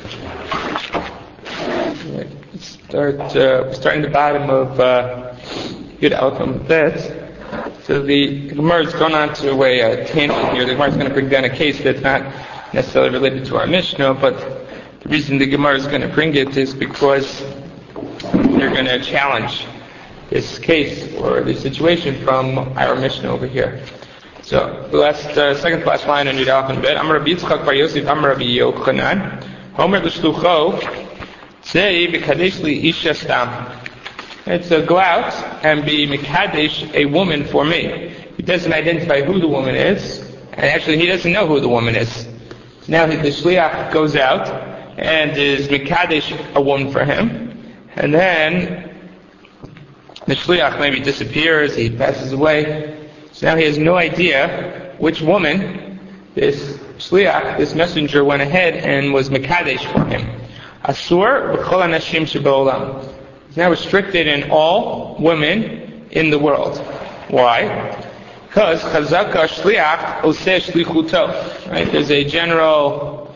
We're starting the bottom of Yud Aleph Amud Bet. So the Gemara is going on to a tangent here. The Gemara is going to bring down a case that's not necessarily related to our Mishnah, but the reason the Gemara is going to bring it is because they're going to challenge this case or the situation from our Mishnah over here. So the second to last line in Yud Aleph Amud Bet. Amar Rabbi Yitzchak Bar Yosef Amar Rabbi Yochanan Homer l'shlucho Tzei b'kadesh li isha stam. It's go out and be mekadesh a woman for me. He doesn't identify who the woman is, and actually he doesn't know who the woman is. So now the shliach goes out and is mekadesh a woman for him, and then the shliach maybe disappears, he passes away. So now he has no idea which woman this shliach, this messenger, went ahead and was mekadesh for him. Asur b'chol hanashim sheba'olam. It's now restricted in all women in the world. Why? Because chazaka shliach oseh shlichuto. Right? There's a general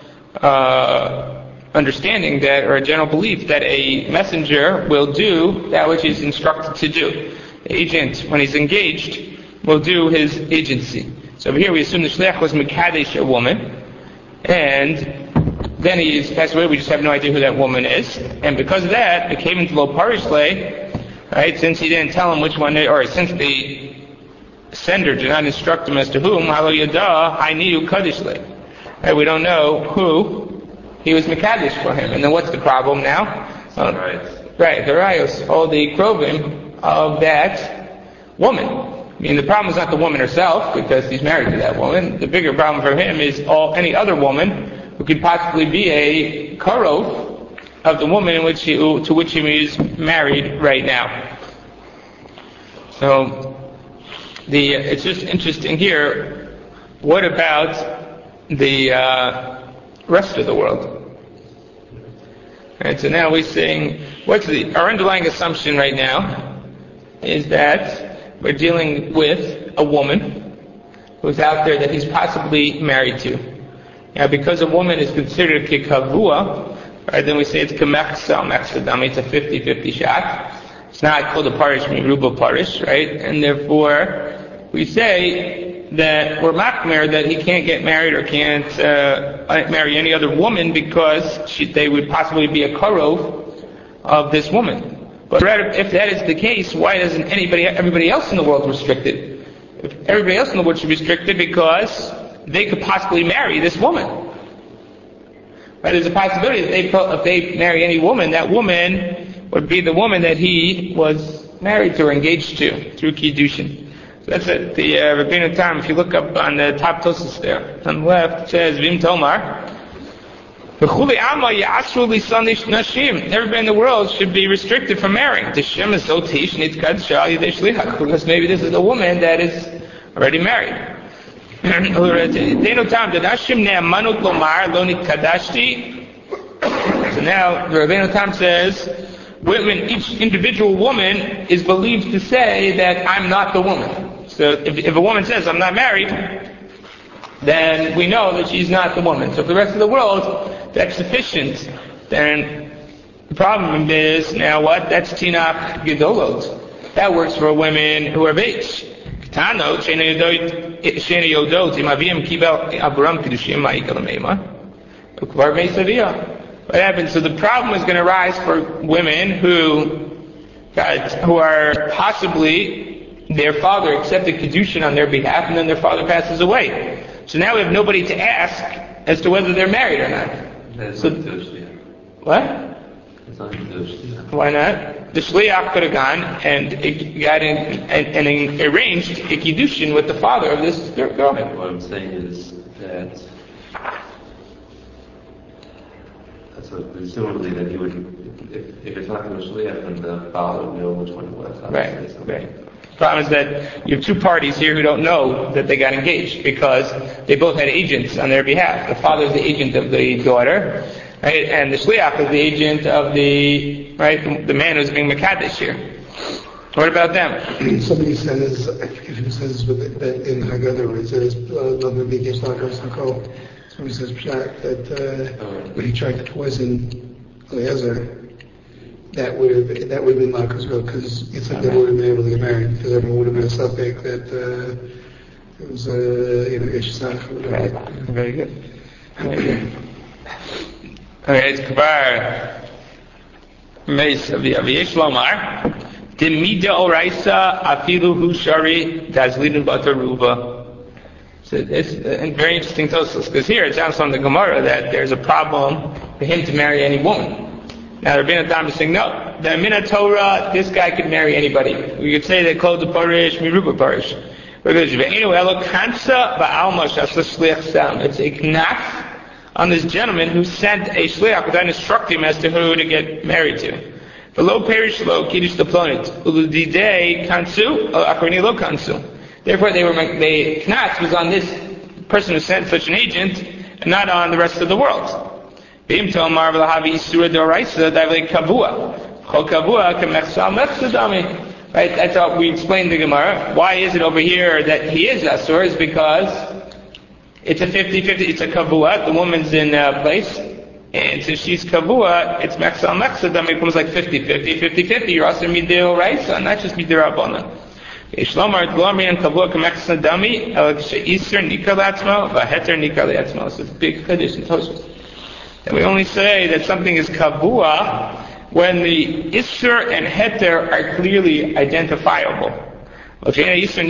understanding that, or a general belief that a messenger will do that which he's instructed to do. The agent, when he's engaged, will do his agency. So over here we assume the shliach was mekadesh a woman, and then he's passed away. We just have no idea who that woman is, and because of that, it came into lo parishle, right? Since he didn't tell him which one, or since the sender did not instruct him as to whom, halo yada hayniu kadishle. Right? We don't know who he was mekadesh for him, and then what's the problem now? Right, the rayos, all the krovim of that woman. I mean, the problem is not the woman herself, because he's married to that woman. The bigger problem for him is any other woman who could possibly be a karov of the woman to which he is married right now. So, it's just interesting here. What about the rest of the world? Right, so now we're saying, our underlying assumption right now is that we're dealing with a woman who's out there that he's possibly married to. Now, because a woman is considered kikavua, right, then we say it's kamechsa, it's a 50-50 shot. It's not called a parish, miruba parish, right? And therefore, we say that we're makmer that he can't get married or can't marry any other woman because they would possibly be a karov of this woman. But if that is the case, why doesn't everybody else in the world restricted? If everybody else in the world should be restricted because they could possibly marry this woman. Right? There's a possibility that if they marry any woman, that woman would be the woman that he was married to or engaged to through Kiddushin. So that's it. The Rabbeinu Tam, if you look up on the top Tosas there, on the left, it says, Vim Tomar, everybody in the world should be restricted from marrying. Because maybe this is a woman that is already married. So now the Rabbeinu Tam says, each individual woman is believed to say that I'm not the woman. So if a woman says I'm not married, then we know that she's not the woman. So for the rest of the world, that's sufficient. Then the problem is, now what? That's tinach gedolot. That works for women who are of age. What happens? So the problem is going to rise for women who are possibly, their father accepted Kiddushin on their behalf and then their father passes away. So now we have nobody to ask as to whether they're married or not. So, what? Why not? The shliach could have gone and and arranged a kiddushin with the father of this girl. What I'm saying is that presumably that he would, if it's not going to shliach, then the father would know which one it was. Right. The problem is that you have two parties here who don't know that they got engaged because they both had agents on their behalf. The father is the agent of the daughter, right? And the shliach is the agent of the man who's being mekadesh here. What about them? Somebody says, I forget who says in Haggadah where it says, So he says Pshat that when he tried to poison Eliezer, that would have been like Israel, because it's like they wouldn't have been able to get married, because everyone would have been a suspect that it was Ishsach or whatever. Right. Very good. Okay, it's Kvar Meis Aviyesh Lomar. Demida Oraisa Afilu Hushari Dazlidin Bataruba. So it's a very interesting Tosfos, because here it sounds from the Gemara that there's a problem for him to marry any woman. Now Rabbeinu Tam is saying, no, the Mina Torah, this guy could marry anybody. We could say that Kol Parish, Miruba Parish. It's a knaf on this gentleman who sent a shliach without instructing him as to who to get married to. The low parish low kiddush the planet. Uludidei kansu, akhrani lo kansu. Therefore, the knaf was on this person who sent such an agent, and not on the rest of the world. Right? That's how we explained the Gemara. Why is it over here that he is Asur? Is because it's a 50-50, it's a Kavua, the woman's in place, and since she's Kavua, it's Mechsal Mechsadam, it becomes like 50-50, 50-50, you're also Midil Raisa, not just Midil Rabbanan. Shlomar Glomri and Kavua Kamechsadami, Isser Nikal Atzmo, Vaheter Nikal Atzmo. So it's a big Kaddish in Tosfos. And we only say that something is Kavua when the Isser and Heter are clearly identifiable. When the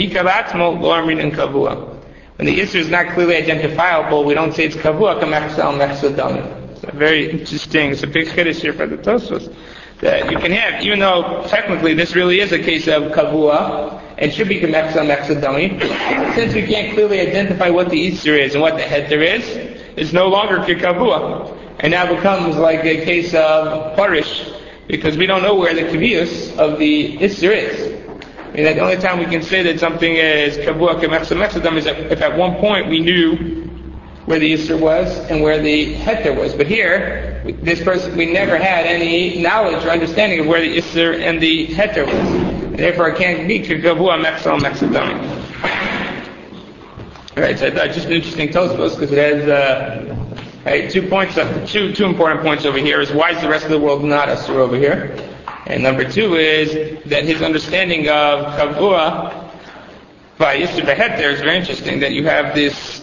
Isser is not clearly identifiable, we don't say it's Kavua, Kamechsal Mechsadami. It's very interesting, it's a big Kaddish here for the Tosfos. That you can have, even though technically this really is a case of Kavua, and should be Kamechsal Mechsadami, since we can't clearly identify what the Isser is and what the Heter is, it's no longer Kavua. And now becomes like a case of Parish, because we don't know where the Kavius of the Isser is. I mean, the only time we can say that something is Kavua Kamechsal Mechsadam is if at one point we knew where the Isser was and where the Heter was. But here, this person, we never had any knowledge or understanding of where the Isser and the Heter was. And therefore it can't be Kavua Mechsal Mechsadam. Alright, so I thought just an interesting Tosfos, because it has 2 important points over here. Is why is the rest of the world not Asur over here? And number 2 is that his understanding of Kavua by Yisr Beheter is very interesting, that you have this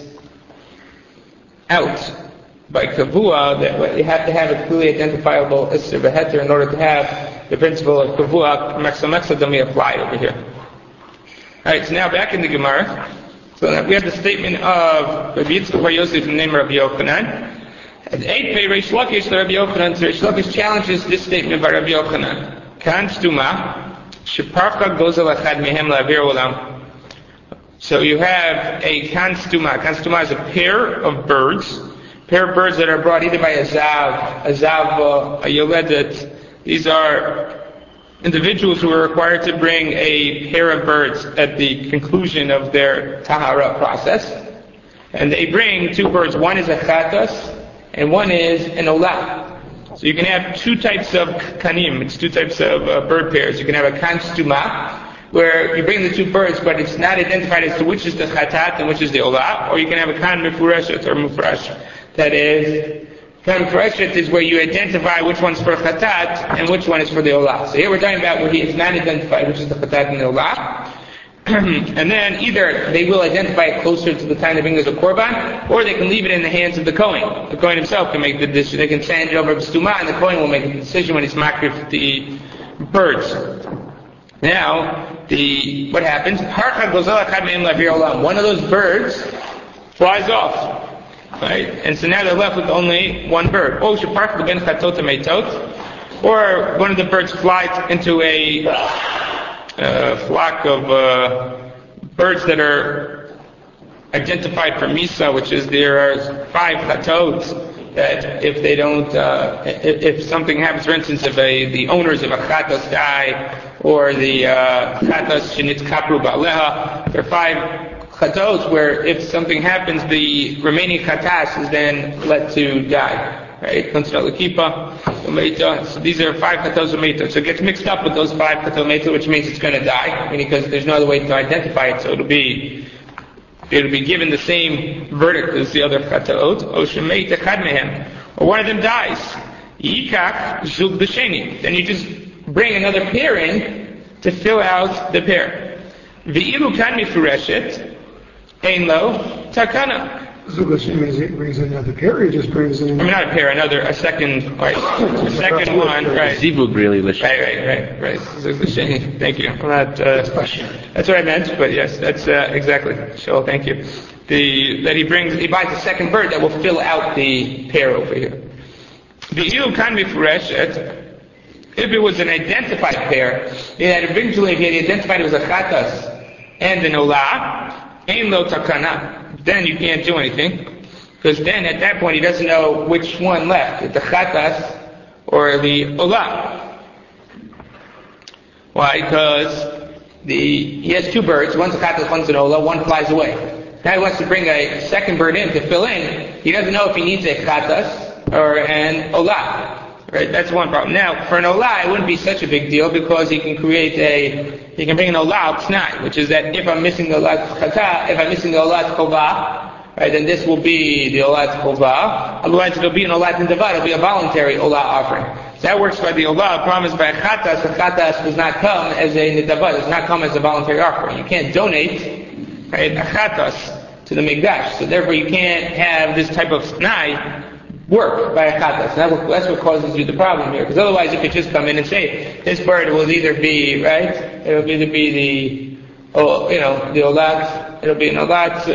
out by Kavua, that you have to have a clearly identifiable Yisr Beheter in order to have the principle of Kavua Mechsal Mechsadami applied over here. Alright, so now back in the Gemara. So we have the statement of Rabbi Yitzchak Bar Yosef in the name of Rabbi Yochanan. And 8 pay Reish Lakish to Rabbi Yochanan. So Reish Lakish challenges this statement by Rabbi Yochanan. Kan stuma, sheparcha gozel achad mehem la'avir olam. So you have a kan stuma. Kan stuma is a pair of birds that are brought either by a zav, a yoledet. These are individuals who are required to bring a pair of birds at the conclusion of their tahara process. And they bring 2 birds. One is a chatas, and one is an olah. So you can have 2 types of kanim. It's 2 types of bird pairs. You can have a kan stuma, where you bring the 2 birds, but it's not identified as to which is the chatat and which is the olah. Or you can have a kan mufurashet or mufrash. That is, kan mufurashet is where you identify which one's for chatat and which one is for the olah. So here we're talking about where he is not identified, which is the chatat and the olah. And then either they will identify it closer to the time they bring as a korban, or they can leave it in the hands of the Kohen. The Kohen himself can make the decision. They can send it over to Stuma, and the Kohen will make the decision when he's makrif the birds. Now, what happens? One of those birds flies off, right? And so now they're left with only one bird. Or one of the birds flies into a flock of birds that are identified for Misa, which is there are 5 chatot that if they don't, if something happens, for instance, if the owners of a chatas die, or the chatas shenitz kapru ba'aleha, there are 5 chatos where if something happens, the remaining chatas is then let to die. Right? So these are 5 chatos umeita. So it gets mixed up with those 5 chatos umeita, which means it's going to die, because there's no other way to identify it. So it'll be they would be given the same verdict as the other chataot, or shemeit echad mehem, or one of them dies. Yikach zug b'sheni. Then you just bring another pair in to fill out the pair. V'ilu kan mifureshet, ein lo takana. Zug Hashem brings in another pair, or he just brings in... I mean, not a pair, a second, right? A second one, right? Zivug really. Right. Zug b'sheni. Thank you. I'm not, that's what I meant, but yes, that's exactly. Sure, thank you. That he buys a second bird that will fill out the pair over here. V'ilu kan mifureshet. If it was an identified pair, eventually if he had identified it was a chatas and an olah, ein lo takana, then you can't do anything, because then at that point he doesn't know which one left, the chatas or the olah. Why? Because he has two birds, one's a chatas, one's an olah, one flies away. Now he wants to bring a second bird in to fill in. He doesn't know if he needs a chatas or an olah. Right, that's one problem. Now, for an olah, it wouldn't be such a big deal because he can bring an olah tonight, which is that if I'm missing the olah chata, if I'm missing the olah chovah, right, then this will be the olah chovah. Otherwise, it'll be an olah nedava, it'll be a voluntary olah offering. So that works by the olah. The problem is by a chatas, the chatas does not come as a nedava, does not come as a voluntary offering. You can't donate, right, a chatas to the mikdash. So therefore, you can't have this type of snai work by a chatas. That's what causes you the problem here. Because otherwise you could just come in and say, this bird will either be, right, it'll either be the olat, it'll be an olat,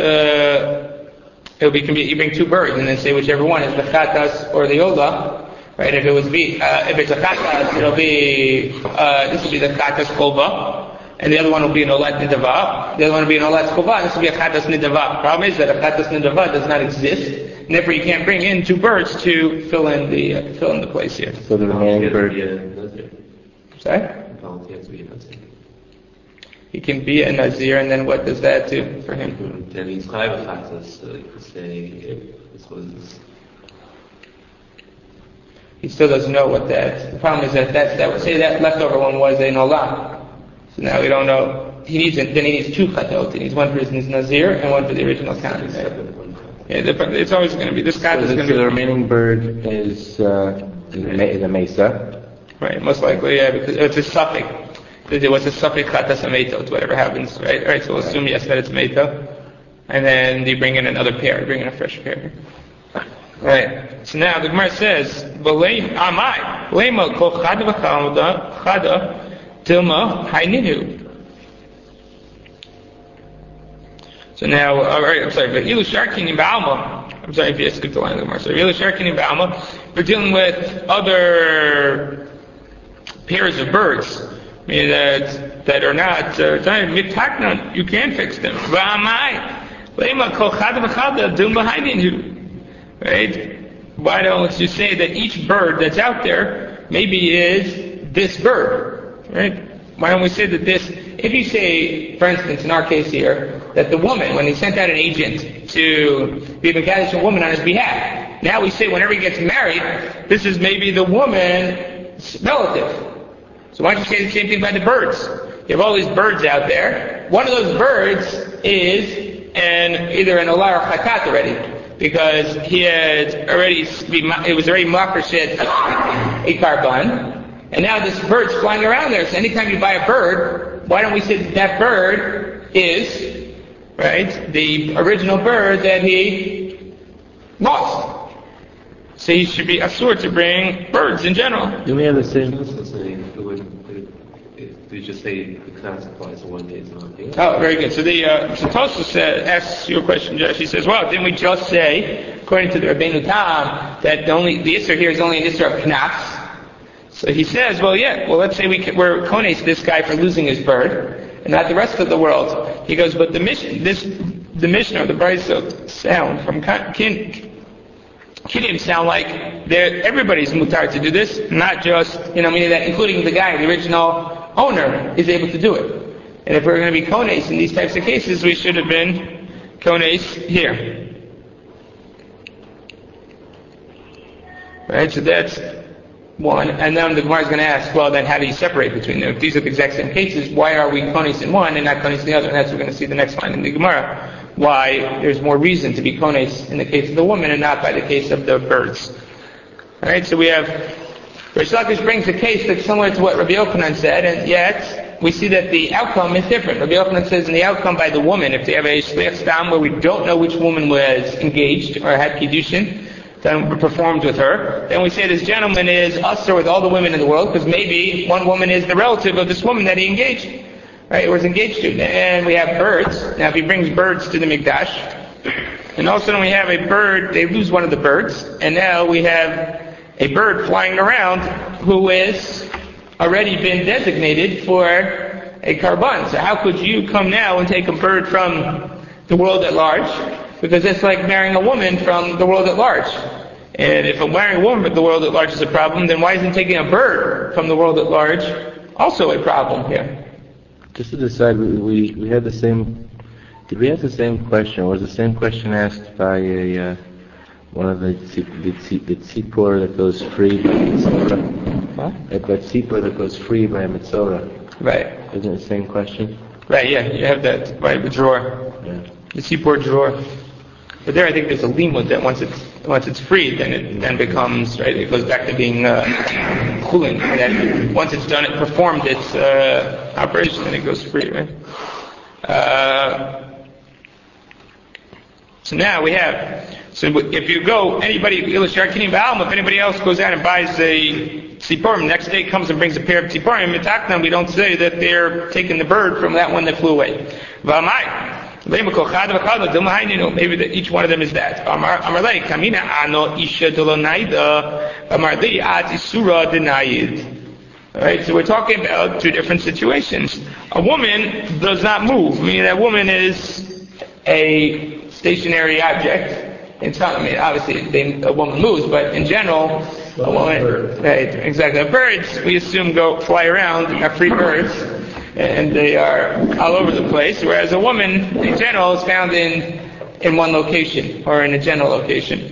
you bring two birds and then say whichever one is the chatas or the olah, right? If it's a chatas, it'll be, this will be the chatas chova, and the other one will be an olat nidava, the other one will be an olat chova, and this will be a chatas nidava. Problem is that a chatas nidava does not exist, and therefore you can't bring in two birds to fill in the place here. So the remaining bird. Sorry? He can be a nazir, and then what does that do for him? Then he's chayav chatas, so you could say if this was. He still doesn't know what that. The problem is that that leftover one was a olah. So now we don't know. He needs two chatot. He needs one for his nazir and one for the original count. Yeah, it's always going to be this cat is going to be the remaining bird is the mesa. Right, most likely, yeah, because it's a suffix. It was a suffix chatas ametot, whatever happens, right? All right, so we'll assume yes that it's meto, and then you bring in another pair, bring in a fresh pair. Right. So now the Gemara says, "V'lei amai lema kol chada v'chada tilma hainihu." So now, I'm sorry, but Ilu Sharkin in Ba'alma, I'm sorry if you skipped the line of the Gemara. So Ilu Sharkin in Ba'alma, we're dealing with other pairs of birds, that are not, mitakna, you can fix them. V'amai, lema kol chada v'chada tilma hainihu. Right? Why don't you say that each bird that's out there maybe is this bird? Right? Why don't we say that if you say, for instance, in our case here, that the woman, when he sent out an agent to be Mekadesh a woman on his behalf, now we say whenever he gets married, this is maybe the woman's relative. So why don't you say the same thing about the birds? You have all these birds out there. One of those birds is either an olah or chatat already. Because it was already makershet a karban, and now this bird's flying around there. So anytime you buy a bird, why don't we say that bird is, right, the original bird that he lost? So he should be asur to bring birds in general. Do we have the same? We just say the class applies to one day, it's not. Oh, very good. So Tosfos asks you a question, Josh. He says, well, didn't we just say, according to the Rabbeinu Tam, that the Isser here is only an Isser of Knas? So he says, well, yeah. Well, let's say we're kones this guy for losing his bird, and not the rest of the world. He goes, but the Mishnah or the Brisa sound from Kiddim sound like everybody's mutar to do this, not just, meaning that including the guy, the original owner, is able to do it. And if we're going to be kones in these types of cases, we should have been kones here. Right, so that's one. And then the Gemara is going to ask, well, then how do you separate between them? If these are the exact same cases, why are we kones in one and not kones in the other? And that's what we're going to see the next line in the Gemara. why there's more reason to be kones in the case of the woman and not by the case of the birds. Alright, so we have, Rish Lakish brings a case that's similar to what Rabbi Yochanan said, and yet we see that the outcome is different. Rabbi Yochanan says in the outcome by the woman, if they have a shliach stam where we don't know which woman was engaged or had kiddushin, then performed with her, then we say this gentleman is usher with all the women in the world, because maybe one woman is the relative of this woman that he engaged. Right, or was engaged to. And we have birds. Now if he brings birds to the Mikdash, and all of a sudden we have a bird, they lose one of the birds, and now we have a bird flying around who is already been designated for a karban. So how could you come now and take a bird from the world at large? Because it's like marrying a woman from the world at large. And if I'm marrying a woman from the world at large is a problem, then why isn't taking a bird from the world at large also a problem here? Just to decide, we had the same. Did we have the same question? Or was the same question asked by one of the tzipor that goes free by mitzvah? What? That tzipor that goes free by a mitzvah. Right. Isn't it the same question? Right. Yeah. You have that right. The drawer. Yeah. The seaport drawer. But there, I think there's a limud that once it's freed, then it then becomes right. It goes back to being chulin. That once it's done, it performed its operation, then it goes free. Right. So now we have. So if you go, anybody if anybody else goes out and buys a tziporim, the next day comes and brings a pair of tziporim, we don't say that they're taking the bird from that one that flew away. Maybe that each one of them is that. Alright, so we're talking about two different situations. A woman does not move. I mean, that woman is a stationary object. Obviously a woman moves, but in general, a woman, right, exactly. Birds, we assume, fly around, are free birds, and they are all over the place, whereas a woman, in general, is found in one location, or in a general location.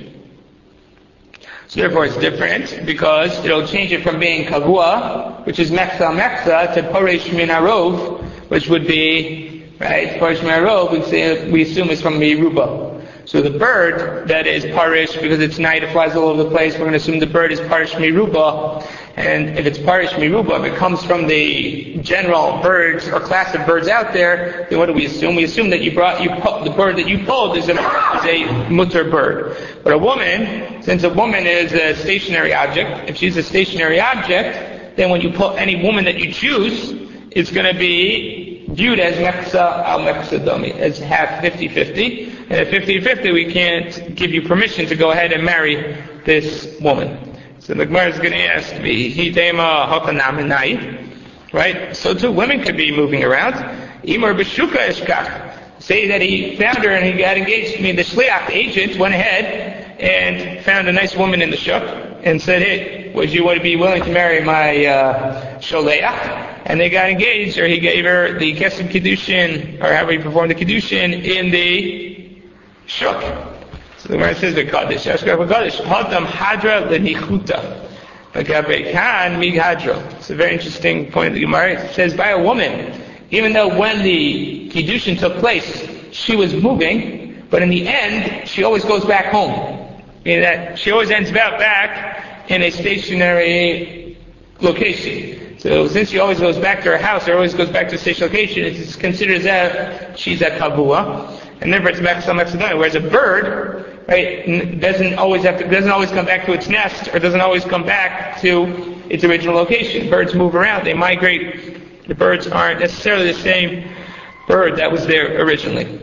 So therefore it's different, because it'll change it from being kavua, which is meksa, to paresh min harov, which would be, right, paresh min harov, we assume is from meruba. So the bird that is parish, because it's night, it flies all over the place, we're going to assume the bird is parish miruba. And if it's parish miruba, if it comes from the general birds or class of birds out there, then what do we assume? We assume that the bird that you pulled is a mutter bird. But a woman, since a woman is a stationary object, if she's a stationary object, then when you pull any woman that you choose, it's going to be viewed as meksa al meksa dami, as half 50-50. And at 50-50, we can't give you permission to go ahead and marry this woman. So the Gemara is going to ask me, Hidema Hokanaminai, right? So too, women could be moving around. Imar Beshuka Eshkach. Say that he found her and he got engaged. The shliach, the agent, went ahead and found a nice woman in the shuk and said, hey, would you want to be willing to marry my sholeach? And they got engaged, or he gave her the kesem kiddushin, or however he performed the kiddushin in the shuk. So the Gemara says the kaddish, hadam hadra lenichuta, magabe kan mig hadra. It's a very interesting point of the Gemara. It says by a woman, even though when the kiddushin took place, she was moving, but in the end, she always goes back home. Meaning that she always ends up back in a stationary location. So since she always goes back to her house, or always goes back to a station location, it's considered that she's a kavua, and therefore it's back to some extent. Whereas a bird, right, doesn't always come back to its nest, or doesn't always come back to its original location. Birds move around, they migrate. The birds aren't necessarily the same bird that was there originally.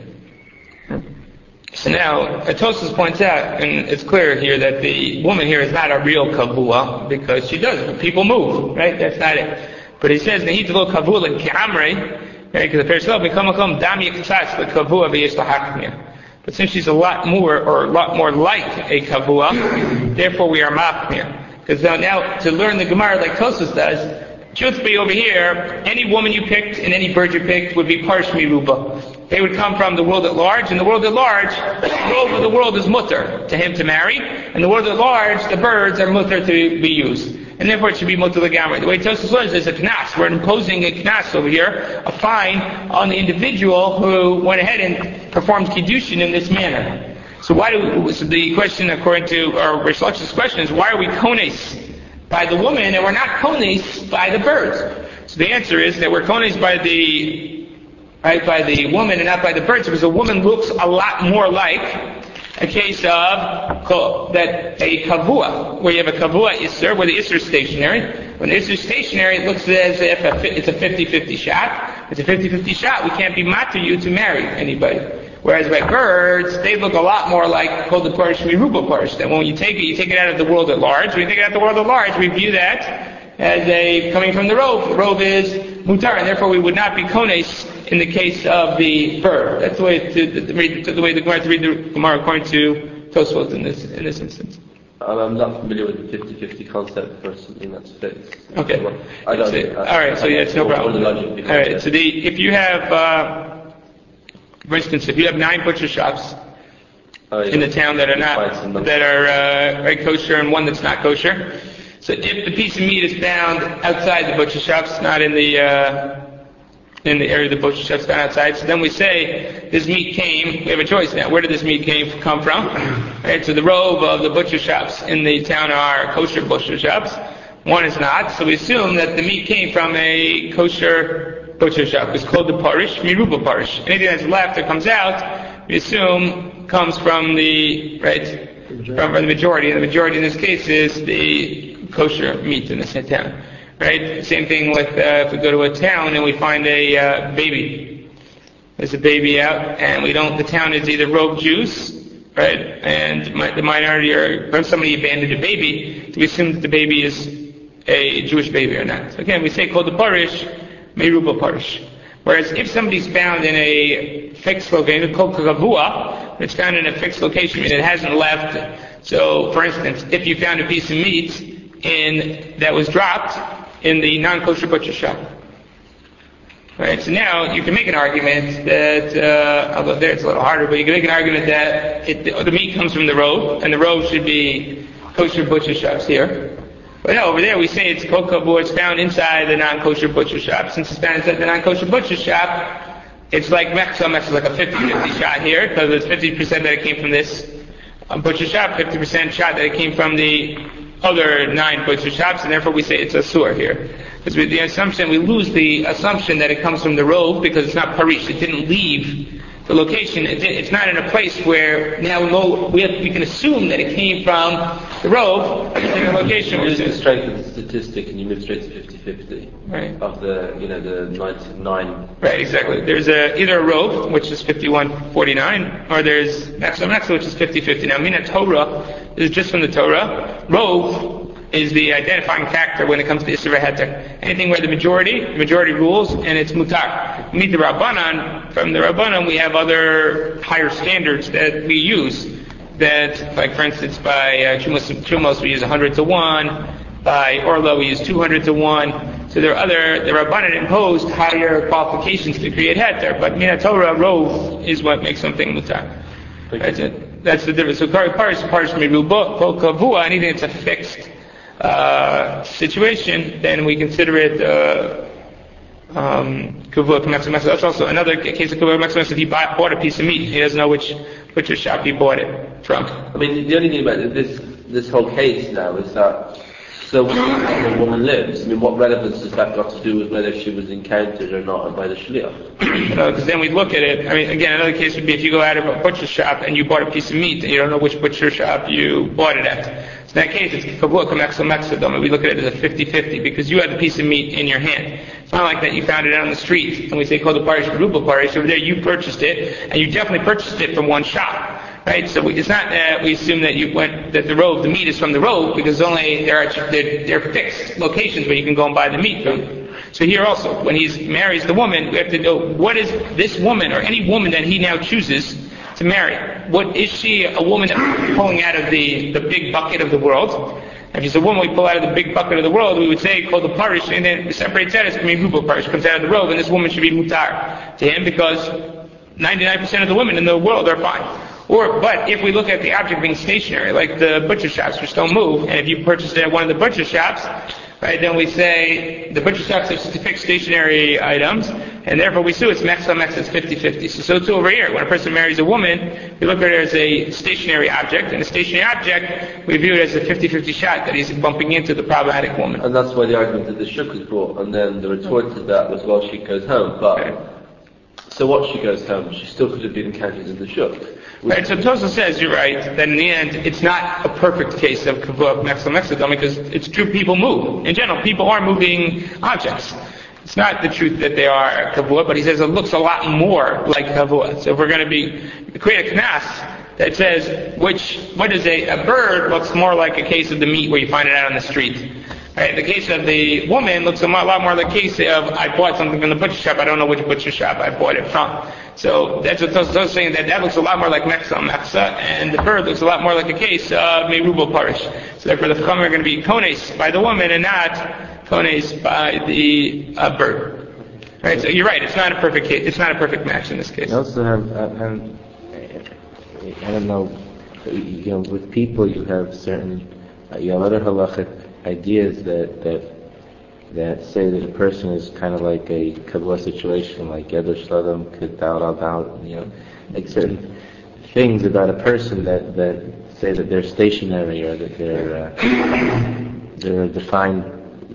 So now, Atosis points out, and it's clear here that the woman here is not a real kavua, because she does, people move, right? That's not it. But he says, Nehitalo kavua l'ki'amrei, right? Because the Perish Become dam yiktsas l'kavua v'yesh l'hachmir. But since she's a lot more like a kavua, therefore we are machmir. Because now, to learn the Gemara like Tosus does, truth be over here, any woman you picked and any bird you picked would be parsh miruba. They would come from the world at large, and the world at large, the world is mutter to him to marry, and the world at large, the birds are mutter to be used. and therefore it should be mutal legamri. The way Tosfos learns is a knas. We're imposing a knas over here, a fine on the individual who went ahead and performed kiddushin in this manner. So so the question, according to our Rish Lakish's question, is why are we kones by the woman and we're not kones by the birds? So the answer is that we're kones by the woman and not by the birds, because a woman looks a lot more like a case of that a kavua, where you have a kavua isser, where the isser is stationary. When the isser is stationary, it looks as if it's a 50-50 shot. It's a 50-50 shot. We can't be matter you to marry anybody. Whereas by birds, they look a lot more like called the parish miruba parish. That when you take it out of the world at large. When you take it out of the world at large, we view that as coming from the rove. The rove is mutar, and therefore we would not be kones in the case of the bird. That's the way the Gemara to read the Gemara according to Tosfos in this instance. I'm not familiar with the 50-50 concept for something that's fixed. Okay. I don't. All right. So yeah, it's no problem. All right. So if you have, for instance, if you have 9 butcher shops in the town that are kosher and one that's not kosher, so if the piece of meat is found outside the butcher shops, not in the area of the butcher shops, found outside, so then we say this meat came. We have a choice now. Where did this meat come from? Right. So the rove of the butcher shops in the town are kosher butcher shops. One is not. So we assume that the meat came from a kosher butcher shop. It's called the parish, miruba parish. Anything that's left that comes out, we assume comes from the from the majority. And the majority in this case is the kosher meat in this town. Right? Same thing with if we go to a town and we find a baby. There's a baby out, and the town is either rogue Jews, right? And the minority or somebody abandoned a baby. Do we assume that the baby is a Jewish baby or not? So again, we say called the parish, Meruba parish. Whereas if somebody's found in a fixed location, called kavua, it's found in a fixed location and it hasn't left. So, for instance, if you found a piece of meat that was dropped in the non-kosher butcher shop, right? So now you can make an argument that, although there it's a little harder, but you can make an argument that the meat comes from the rove, and the rove should be kosher butcher shops here. But no, over there we say it's kavua, it's found inside the non-kosher butcher shop. Since it's found inside the non-kosher butcher shop, it's like mechza is like a 50-50 shot here, because it's 50% that it came from this butcher shop, 50% shot that it came from the other 9 butcher shops, and therefore we say it's a sur here. Because we lose the assumption that it comes from the rove, because it's not parish, it didn't leave the location. It's not in a place where now we can assume that it came from the rove in a location. You lose straight to the statistic and you move straight to 50-50 right. Of the 99. Right, exactly. There's either a rove, which is 51-49, or there's Mechza, which is 50-50. Now, Mina Torah is just from the Torah. Rove is the identifying factor when it comes to Isra Heter. Anything where the majority rules, and it's mutar. Meet the Rabbanan. From the Rabbanan, we have other higher standards that we use. That, like for instance, by Chumos we use 100 to 1. By Orla we use 200 to 1. So the Rabbanan imposed higher qualifications to create Heter. But Mina Torah, rove is what makes something mutar. That's it. That's the difference. So Parish Miruba, Kavua, anything that's a fixed situation, then we consider it kavua k'mechza. That's also another case of kavua k'mechza. If he bought a piece of meat, he doesn't know which butcher shop he bought it from. I mean, the only thing about this whole case now is that so where the woman lives. I mean, what relevance does that got to do with whether she was encountered or not by the shliach? Because then we look at it. I mean, again, another case would be if you go out of a butcher shop and you bought a piece of meat and you don't know which butcher shop you bought it at. In that case, it's kavua k'mechza. We look at it as a 50-50 because you had the piece of meat in your hand. It's not like that you found it out on the street and we say called the parish Ruba parish. Over there, you purchased it, and you definitely purchased it from one shop, right? So it's not that we assume that the meat is from the rove, because they're fixed locations where you can go and buy the meat from. So here also, when he marries the woman, we have to know what is this woman or any woman that he now chooses to marry. What is she? A woman pulling out of the big bucket of the world? If she's a woman we pull out of the big bucket of the world, we would say called the parish, and then it separates that as Ruba parish, comes out of the rove, and this woman should be mutar to him because 99% of the women in the world are fine. But if we look at the object being stationary, like the butcher shops, which don't move, and if you purchased it at one of the butcher shops, right, then we say the butcher shops are fixed stationary items, and therefore we sue it's mex on mex, it's 50-50. So too over here, when a person marries a woman, we look at it as a stationary object, and a stationary object, we view it as a 50-50 shot that he's bumping into the problematic woman. And that's why the argument that the shuk was brought, and then the retort to that was, well, she goes home, but... Okay. So what she goes home, she still could have been encountered in the shuk. Right, so Tosa says, you're right, that in the end, it's not a perfect case of kavua mexel because it's true, people move. In general, people are moving objects. It's not the truth that they are kavua, but he says it looks a lot more like kavua. So if we're going to create a knas that says, a bird looks more like a case of the meat where you find it out on the street. Right, the case of the woman looks a lot more like the case of, I bought something from the butcher shop, I don't know which butcher shop I bought it from. So that's what Tosa is saying, that looks a lot more like Meksa, and the bird looks a lot more like a case of Merubal Parish. So therefore the Chachamim are going to be kones by the woman and not kones by the bird. Right, so you're right, it's not a perfect case, it's not a perfect match in this case. You also have, I don't know, with people you have certain, you have other halachic ideas that say that a person is kind of like a kavua situation, like Yeder Shladam, Kedal, like certain things about a person that say that they're stationary or that they're a defined,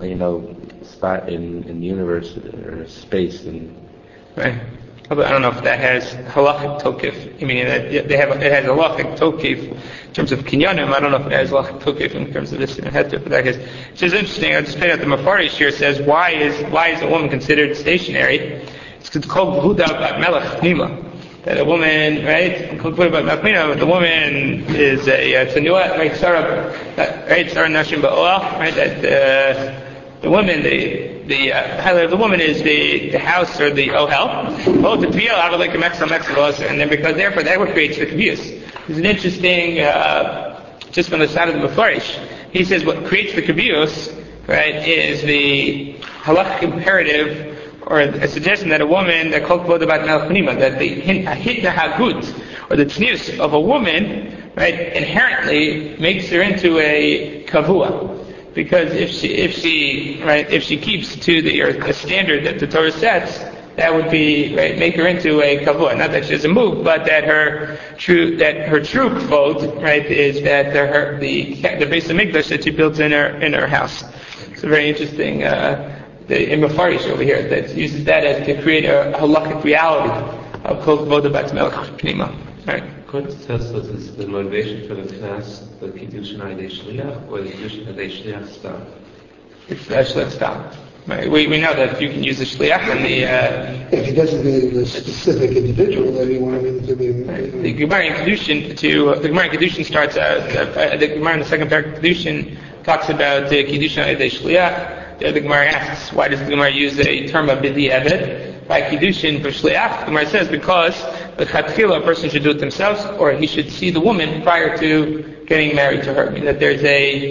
spot in the universe or space. Right. I don't know if that has halachic tokif. I mean, it has halachic tokif in terms of kinyanim. I don't know if it has halachic tokif in terms of this in heter. But that is, it's just interesting. I just played out the Mafarish here. Says why is a woman considered stationary? It's called Huda Bat Melech Nima. That a woman, right? The woman is a Tanua, right? Sarah Nashim Ba'oah, right? That the woman, the highlight of the woman is the house or the ohel. Both the tviyah out of like a mexa, and then therefore that what creates the kaviyas. There's an interesting, just from the side of the Mefarish. He says what creates the kaviyas, right, is the halachic imperative or a suggestion that a woman that called about melchanima, that the hitna hagud or the tznius of a woman, right, inherently makes her into a kavua. Because if she keeps to the standard that the Torah sets, that would be make her into a kavua. Not that she doesn't move, but that her true kvod, right, is that the Beis Hamikdash that she builds in her house. It's a very interesting in Mefarish over here that uses that as to create a halachic reality of kol kvod bat melech pnima. Right. Could tell us the motivation for the class, the Kiddushin Adei Shliach, or the Kiddushin Adei Shliach Stam? It's Shliach Stam. Right. We know that you can use the Shliach and the... if he designated a specific individual that he wanted him to be... The Gemara in Kiddushin starts out... the Gemara in the second paragraph of Kiddushin talks about the Kiddushin Adei Shliach. The Gemara asks, why does the Gemara use a term of Bidi Eved by Kiddushin for Shliach? The Gemara says because the Chatchila, a person should do it themselves, or he should see the woman prior to getting married to her. I mean that there's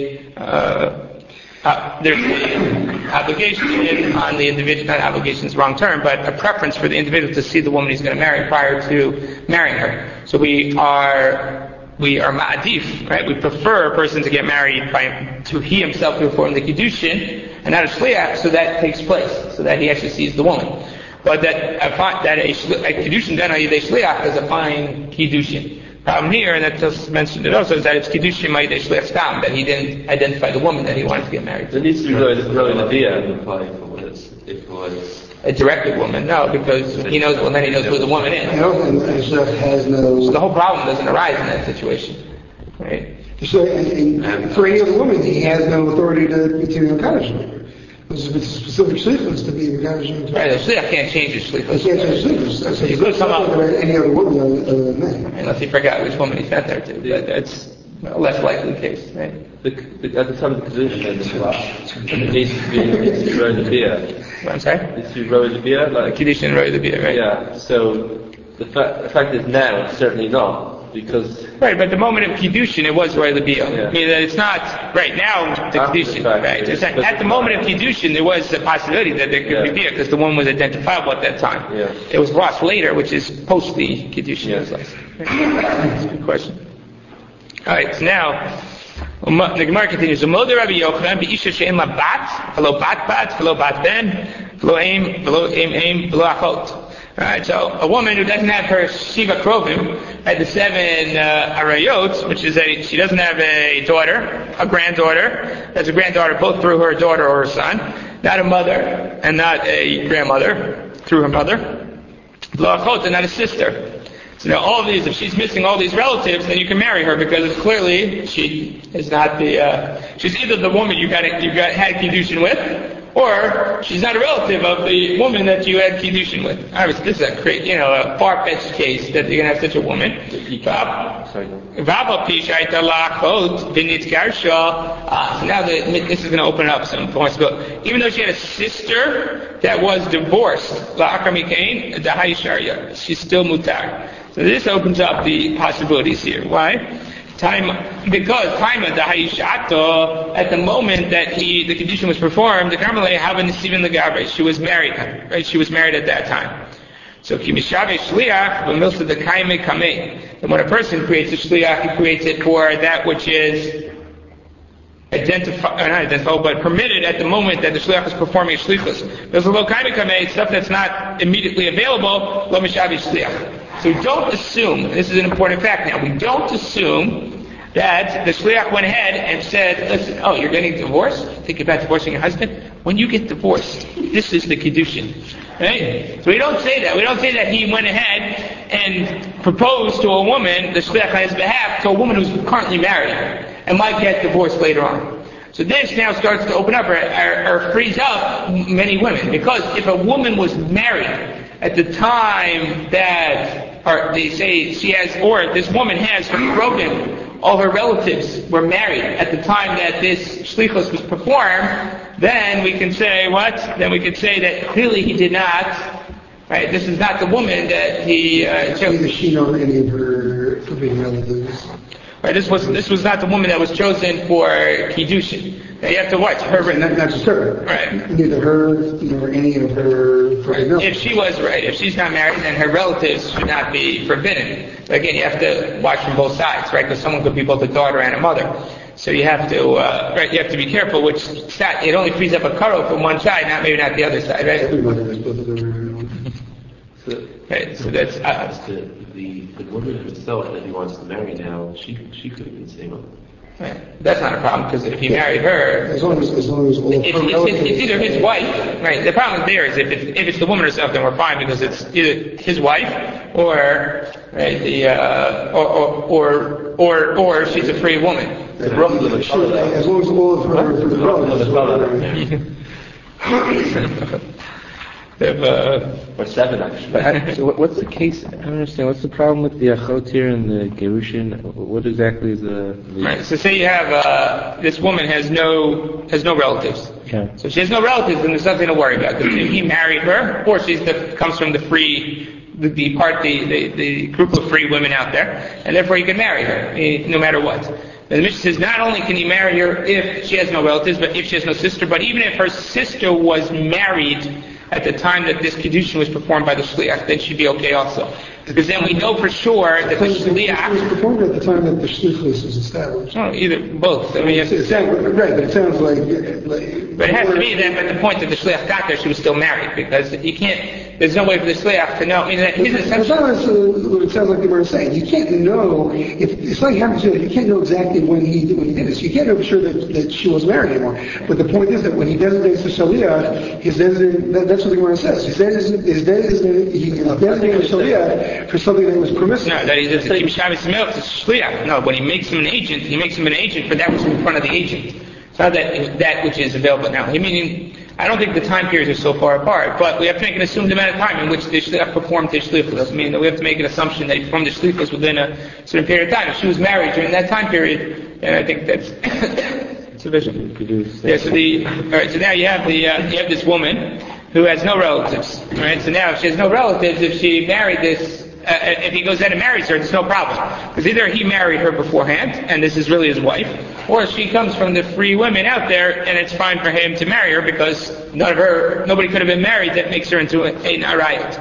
an obligation on the individual, not obligation is the wrong term, but a preference for the individual to see the woman he's going to marry prior to marrying her. So we are ma'adif, right? We prefer a person to get married to he himself to perform the kiddushin, and not a shliach, so that takes place, so that he actually sees the woman. But that a kiddushin done on yidei shliach is a fine kiddushin. Problem here, and that just mentioned it also, is that it's kiddushin by yidei shliach stam, that he didn't identify the woman that he wanted to get married to. There needs to be really the beer. If it was a directed woman, no, because he knows. Well, then he knows who the woman is. And Shliach has no... So the whole problem doesn't arise in that situation, right? So, and for any other woman, he has no authority to encourage her. It's a specific shlichus to be encouraging. Right, the shliach can't change his shlichus. He can't change shlichus. So he could come up with any other woman other than man. Unless he forgot which woman he sent there to. But that's a less likely case, right? At the time of the Kiddushin, it needs to be row the beer. I'm sorry? It needs to be row the beer? Like Kiddushin row the beer, right? Yeah, so the fact is now, it's certainly not. Because right, but the moment of Kiddushin, it was Roy Labia. Yeah. I mean, it's not right now the Kiddushin. Right, at the moment of Kiddushin, there was a possibility that there could be Bia because the woman was identifiable at that time. Yeah. It was lost later, which is post the Kiddushin. Yeah. That's a good question. All right, so now the Gemara continues. Umoder Rabbi Yochanan be'isha she'en la bat, v'lo bat, v'lo bat ben, v'lo aim, v'lo achot. All right, so a woman who doesn't have her shiva krovim, right, the 7 arayot, which is she doesn't have a daughter, a granddaughter, has a granddaughter both through her daughter or her son, not a mother and not a grandmother through her mother, v'lo achot, and not a sister. So now all of these, if she's missing all these relatives, then you can marry her because it's clearly she is not she's either the woman you had kiddushin with, or she's not a relative of the woman that you had kiddushin with. Obviously, this is a far-fetched case that you're going to have such a woman. So now this is going to open up some points. But even though she had a sister that was divorced, she's still mutar. So this opens up the possibilities here. Why? Because at the moment that the condition was performed, she was married, right? She was married at that time. So and when a person creates a shliach, he creates it for that which is not identifiable, but permitted at the moment that the shliach is performing a shlichus. There's a lo kaime kamei, stuff that's not immediately available, lo mishavi shliach. So we don't assume, this is an important fact now, we don't assume that the shliach went ahead and said, listen, you're getting divorced? Think about divorcing your husband? When you get divorced, this is the kiddushin. Right? So we don't say that. We don't say that he went ahead and proposed to a woman, the shliach on his behalf, to a woman who's currently married and might get divorced later on. So this now starts to open up or frees up many women. Because if a woman was married at the time that they say she has, or this woman has her broken, all her relatives were married at the time that this shlichus was performed, then we can say what? Then we can say that clearly he did not, right? This is not the woman that he chose. Neither she nor any of her forbidden relatives. Right, this was not the woman that was chosen for kiddushin. Now you have to watch her. Not just her. Right. Neither her nor any of her forbidden relatives. If she was right, if she's not married, then her relatives should not be forbidden. But again, you have to watch from both sides, right? Because someone could be both a daughter and a mother. So you have to, you have to be careful which side. It only frees up a karo from one side, maybe not the other side, right? Right. So that's the woman herself that he wants to marry now. She could have been single. Right. That's not a problem because if he married her, as long as all of her relatives, it's either his wife, right? The problem there is if it's the woman herself, then we're fine because it's either his wife or right, or she's a free woman. as long as all of her relatives. Or 7 actually. So what's the case? I don't understand. What's the problem with the achot here and the gerushin? What exactly is the... Right. So say you have this woman has no relatives. Okay. So she has no relatives, and there's nothing to worry about. Because if he married her, or comes from the free, the group of free women out there, and therefore he can marry her no matter what. And the Mishnah says not only can he marry her if she has no relatives, but if she has no sister, but even if her sister was married at the time that this kiddushin was performed by the shliach, then she'd be okay also. Because then we know for sure that the shliach... It was performed at the time that the shlichus was established. No, either, both. I mean, right, but it sounds like... But it has to be that at the point that the shliach got there, she was still married, because you can't... There's no way for the shliach to know. I mean, his assumption... That's what it sounds like you were saying. You can't know... It's like having to say, you can't know exactly when he did this. You can't know for sure that she was married anymore. But the point is that when he designates the shliach, that's what the Gemara says. He designated the shliach for something that was permissible. No, that he doesn't keep Shabbos milk to shliach. No, when he makes him an agent, he makes him an agent for that which is in front of the agent. It's not that which is available now. I don't think the time periods are so far apart, but we have to make an assumed amount of time in which the shliach performed his shlichus. I mean, we have to make an assumption that he performed his shlichus within a certain period of time. If she was married during that time period, then I think that's sufficient. Yeah. So now you have this woman who has no relatives. Right. So now if she has no relatives, if she married this. If he goes in and marries her, there's no problem. Because either he married her beforehand, and this is really his wife, or she comes from the free women out there, and it's fine for him to marry her because nobody could have been married that makes her into a narayat.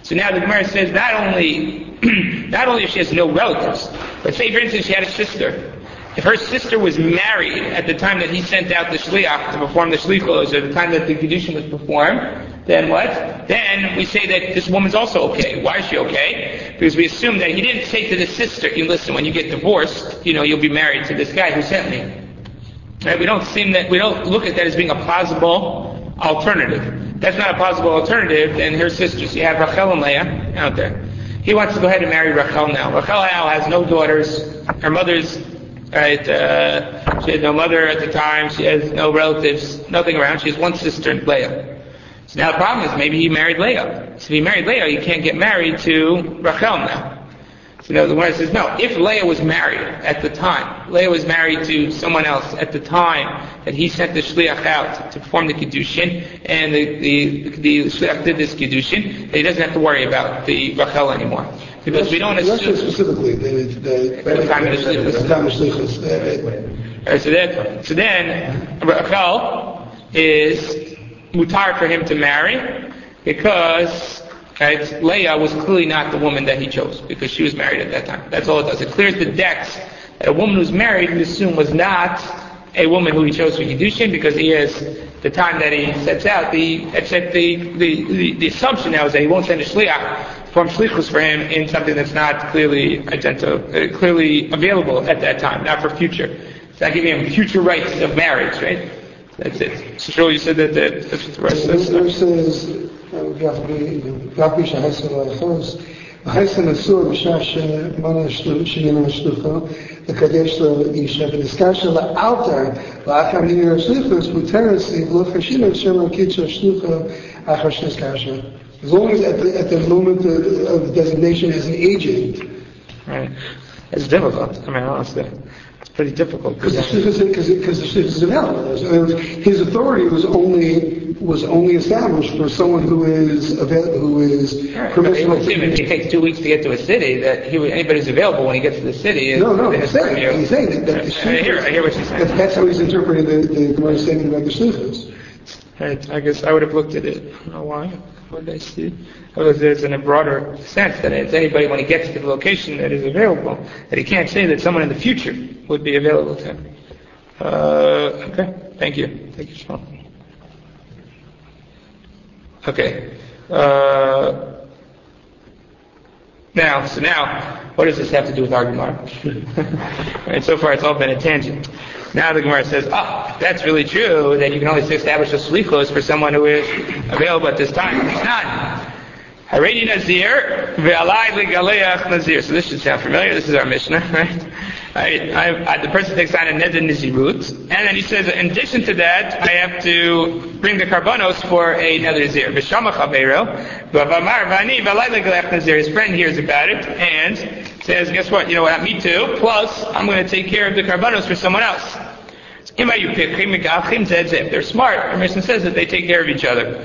So now the Gemara says not only if she has no relatives, but say for instance she had a sister. If her sister was married at the time that he sent out the shliach to perform the shlichos, or the time that the kiddushin was performed, then what? Then we say that this woman's also okay. Why is she okay? Because we assume that he didn't say to the sister, listen, when you get divorced, you'll be married to this guy who sent me. Right? We don't look at that as being a plausible alternative. That's not a plausible alternative. Then her sisters, you have Rachel and Leah out there. He wants to go ahead and marry Rachel now. Rachel now has no daughters. Her mother's right. She had no mother at the time. She has no relatives, nothing around. She has one sister, Leah. So now the problem is maybe he married Leah. So if he married Leah, you can't get married to Rachel now. So now the one says, no, if Leah was married at the time, Leah was married to someone else at the time that he sent the shliach out to perform the kiddushin, and the shliach did this kiddushin, he doesn't have to worry about the Rachel anymore. Because we don't assume... specifically, the time of shlichus. So then, Rachel is mutar for him to marry, because Leah was clearly not the woman that he chose, because she was married at that time. That's all it does. It clears the decks that a woman who's married, we assume, was not a woman who he chose for Kiddushin, because he has, the time that he sets out, the assumption now is that he won't send a shliach from shlichus for him in something that's not clearly available at that time, not for future. It's not giving him future rights of marriage, right? That's it. So Shul, you said that that's what the rest says. The verse says, לקדש לו אישה, ונזכר שלאלתר, לאחר נהיה השליחוס, מותרת לי, ולא חשינו שם קידשה השליחה אחר שנזכר שם. As long as at the moment of designation as an agent. Right. It's difficult. Honestly. It's pretty difficult. Because the shlichus is available. His authority was only established for someone who is permissible. If it takes 2 weeks to get to a city, that anybody who's available when he gets to the city is... No, he's saying that the shlichus... I hear what you're saying. That's how he's interpreting the Gemara statement about the shlichus. Right. I guess I would have looked at it. I don't know why. What did I see? Because there's in a broader sense that it's anybody when he gets to the location that is available, that he can't say that someone in the future would be available to him. Okay. Thank you, Shmuel. Okay. Now, what does this have to do with our Gemara? Right, so far it's all been a tangent. Now the Gemara says, that's really true, that you can only establish a shlichus for someone who is available at this time. It's not. Haredi Nazir, ve'alai legaleach Nazir. So this should sound familiar. This is our Mishnah, right? The person takes on a neder Nazirut, and then he says, in addition to that, I have to bring the karbanos for a neder Nazir. V'shama chaveiro, v'amar v'ani ve'alai legaleach Nazir. His friend hears about it, and says, guess what? You know what? Me too. Plus, I'm going to take care of the karbanos for someone else. If they're smart, the Mishnah says that they take care of each other.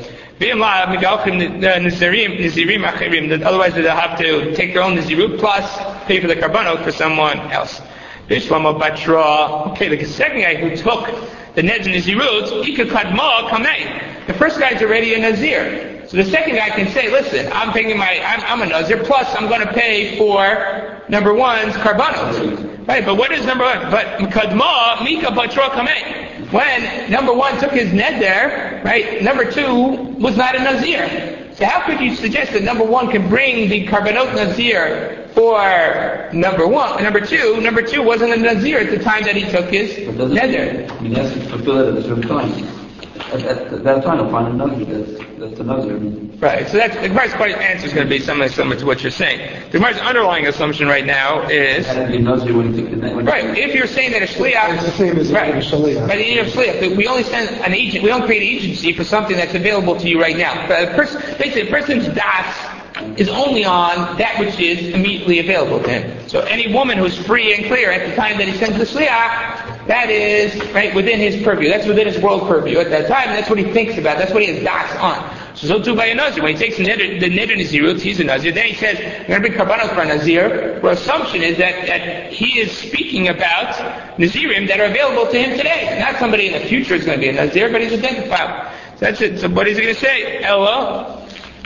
Otherwise, they'll have to take their own nazirut plus pay for the karbanos for someone else. Okay, the second guy who took the neder nazirut, the first guy's already a nazir. So the second guy can say, listen, I'm a nazir, plus I'm going to pay for number one's karbanos. Right, but what is number one? But kadma mika batra kamei. When number one took his neder, right, number two was not a nazir. So how could you suggest that number one can bring the karbanot nazir for number one? Number two wasn't a nazir at the time that he took his neder. I mean, he has to fulfill it at a certain time. At that time, I'll find a nazir that's a nazir. Right, so the Gemara's answer is going to be something similar to what you're saying. The Gemara's underlying assumption right now is... Right, if you're saying that a shliach... It's the same as a shliach. By the end of shliach, we only send an agent, we don't create agency for something that's available to you right now. Basically, a person's das is only on that which is immediately available to him. So any woman who's free and clear at the time that he sends the shliach, that is right within his purview. That's within his world purview at that time. That's what he thinks about. That's what he has das on. So too by a nazir. When he takes the neder nazirut, he's a nazir. Then he says, "I'm going to bring karbanos for a nazir." Our assumption is that he is speaking about nazirim that are available to him today. Not somebody in the future is going to be a nazir, but he's identified. So that's it. So what is he going to say? Hello.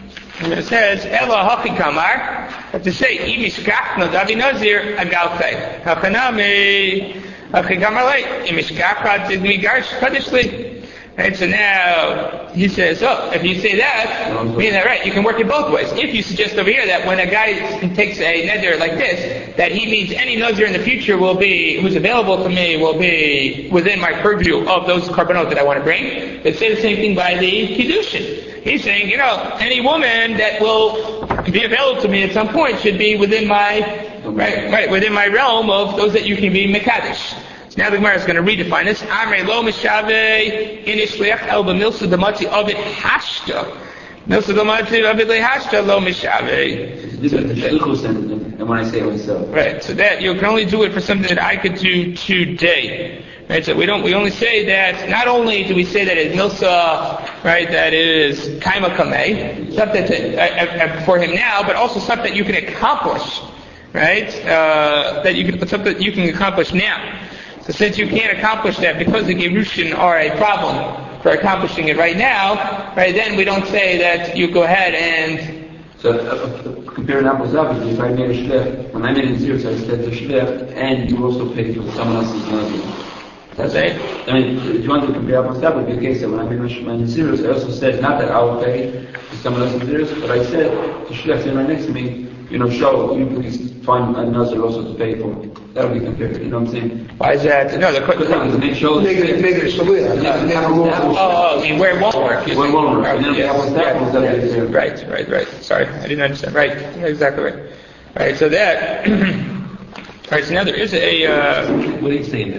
It says, Ela Hachi Kamar, but to say, Imishkach no Davi Nazir, Agalchai. Hachanami, Hachi Kamar Lei, Imishkach Migarsh Kadishli. Right, so now he says, if you say that, meaning that right, you can work it both ways. If you suggest over here that when a guy takes a neder like this, that he means any nazir in the future who's available to me, will be within my purview of those korbanot that I want to bring, they say the same thing by the kiddushin. He's saying, any woman that will be available to me at some point should be within my within my realm of those that you can be mekadesh. Now the Gemara is going to redefine this. Amrei lo mishaveh in ishliach el b'milsa damati avid hashta. Milsa damati avid lehashta lo mishaveh. This is the shlichus and when I say myself. Right. So that you can only do it for something that I could do today. Right. So we only say that. Not only do we say that it's milsa, right? That is kaima kamei, something for him now, but also something that you can accomplish, right? Something that you can accomplish now. So since you can't accomplish that because the Gerushin are a problem for accomplishing it right now, right, then we don't say that you go ahead and... So comparing apples to apples, if I made a shlech, when I made a zero, so I said the shlech, and you also paid for someone else's nazir. That's it. I mean, if you want to compare apples to apples, it'd be the case that when I made my zeros, I also said not that I will pay for someone else's zeros, but I said the shlech sitting right next to me, show you please find a nazir also to pay for. That would be compared. You know what I'm saying? Why is that? No, the question. Make it a shaliyah. I mean, where it won't work. Where it won't work. Right. Sorry, I didn't understand. Right, exactly right. Right, so that. Right, so now there is a. What are you saying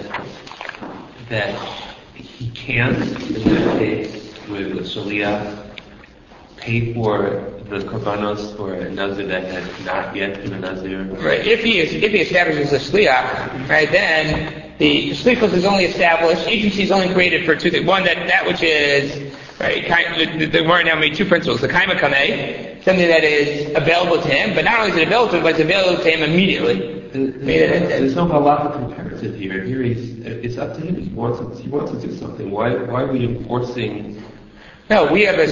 that he can't, in this case, with the Shaliach, pay for the korbanos for a nazir that has not yet been a nazir? Right. If he establishes a shliach, right, then the shlichus is only established. Agency is only created for two things. One, that which is right. The Gemara now made two principles: the kaima kamei, something that is available to him, but not only is it available to him, but it's available to him immediately. There's no halacha comparative here. Here it's up to him. He wants to do something. Why are we enforcing? No, we have a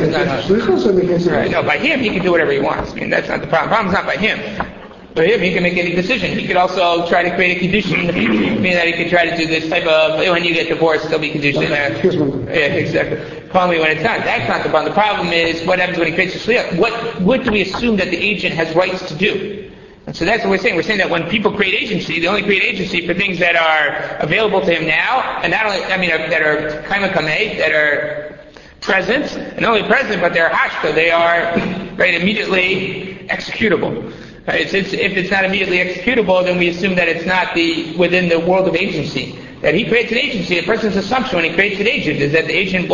right. No, by him he can do whatever he wants. I mean, that's not the problem. The problem's not by him. By him he can make any decision. He could also try to create a kiddushin in the future. Meaning that he could try to do this type of when you get divorced, there'll be kiddushin there. Yeah, exactly. Call me when it's done. That's not the problem. The problem is what happens when he creates a shliach. What do we assume that the agent has rights to do? And so that's what we're saying. We're saying that when people create agency, they only create agency for things that are available to him now, and not only that are kaima kamei, that are present, and not only present, but they're hashka, they are immediately executable. Right? If it's not immediately executable, then we assume that it's not within the world of agency. That he creates an agency. A person's assumption when he creates an agent is that the agent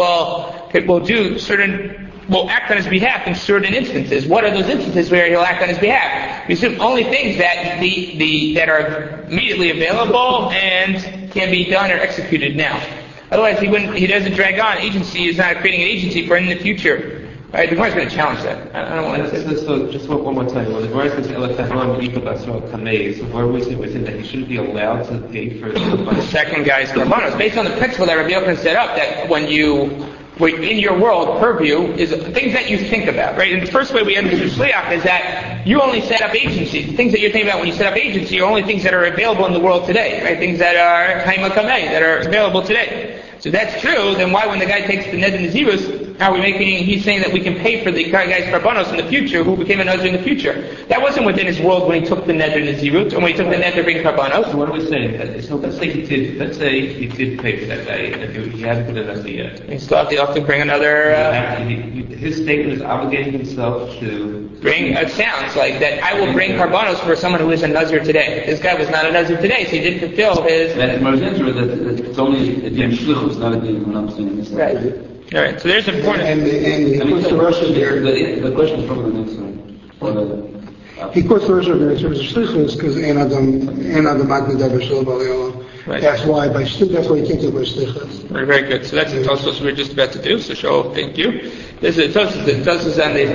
will act on his behalf in certain instances. What are those instances where he'll act on his behalf? We assume only things that that are immediately available and can be done or executed now. Otherwise, he doesn't drag on. Agency is not creating an agency for in the future. Right? The Gemara's going to challenge that. I don't want to say. So just one more time. When the Gemara says Elatahon Ika Basra Kamei, so what are we saying? We're saying that he shouldn't be allowed to pay for the second guy's korbanos, based on the principle that Rabbi Yochanan set up, that when in your world, purview is things that you think about, right? And the first way we understand shliach is that you only set up agency. The things that you're thinking about when you set up agency are only things that are available in the world today, right? Things that are kaima kamei, that are available today. So if that's true, then why when the guy takes the neder nazirus, he's saying that we can pay for the guy's karbanos in the future, who became a nazir in the future. That wasn't within his world when he took the neder nazirut, or when he took the neder to bring karbanos. So what are we saying? So let's say he did pay for that guy, and he hadn't put a nazir yet. He still have to bring another... his statement is obligating himself to... It sounds like that I will bring karbanos for someone who is a nazir today. This guy was not a nazir today, so he didn't fulfill his... It's only a din shlichus, not a din when I'm saying this. Right. All right, so there's important... And he puts the Rosh the question is from the next one. He quotes the Rosh Hashanah in terms of shlichus because Ein Adam Magna Davar Shel Ba'al. Right. That's why he can't do by shlichus. Very good. So that's the Tosfos we're just about to do. So show, thank you. This is Tosfos on the.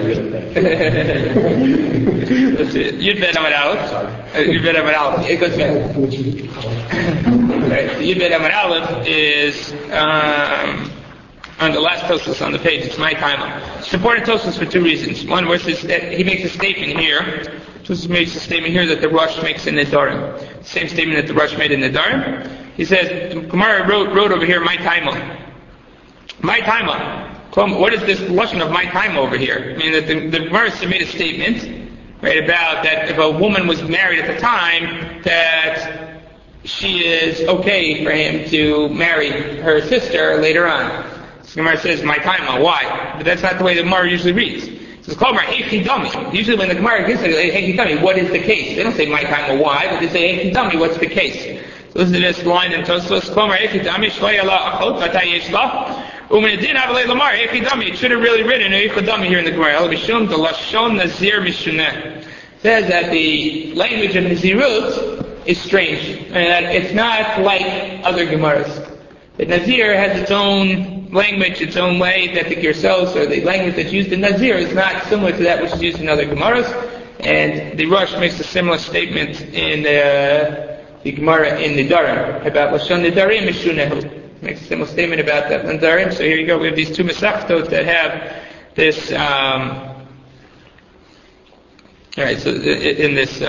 Let's see. Yud Ben Amar Aleph. Yud Ben Amar Aleph. It goes back. Right. Yud Ben Amar Aleph is on the last Tosfos on the page. It's my time. It's important Tosfos for two reasons. One, where it that he makes a statement here. Tosfos makes a statement here that the Rosh makes in Nedarim. Same statement that the Rosh made in Nedarim. He says, Gemara wrote over here, my time. My time. What is this lashon of my time over here? I mean, that the Gemara made a statement, right, about that if a woman was married at the time, that she is okay for him to marry her sister later on. So the Gemara says, my time. Why? But that's not the way the Gemara usually reads. It's called Hechidami. Usually when the Gemara gives it, Hechidami, what is the case? They don't say my time or why, but they say Hechidami, what's the case? So listen to this line in Tosfos, Hechidami, Shloya la achot, vatay yesh la. It should have really written here in the Gemara. Says that the language of Nazirut is strange, and that it's not like other Gemaras. That Nazir has its own language, its own way, that the Girsos, or the language that's used in Nazir, is not similar to that which is used in other Gemaras. And the Rosh makes a similar statement in the Gemara in Nedarim about Lashon Nedarim Mishunehu. Makes a similar statement about that Nedarim. So here you go. We have these two Masechtot that have this. All right. So in this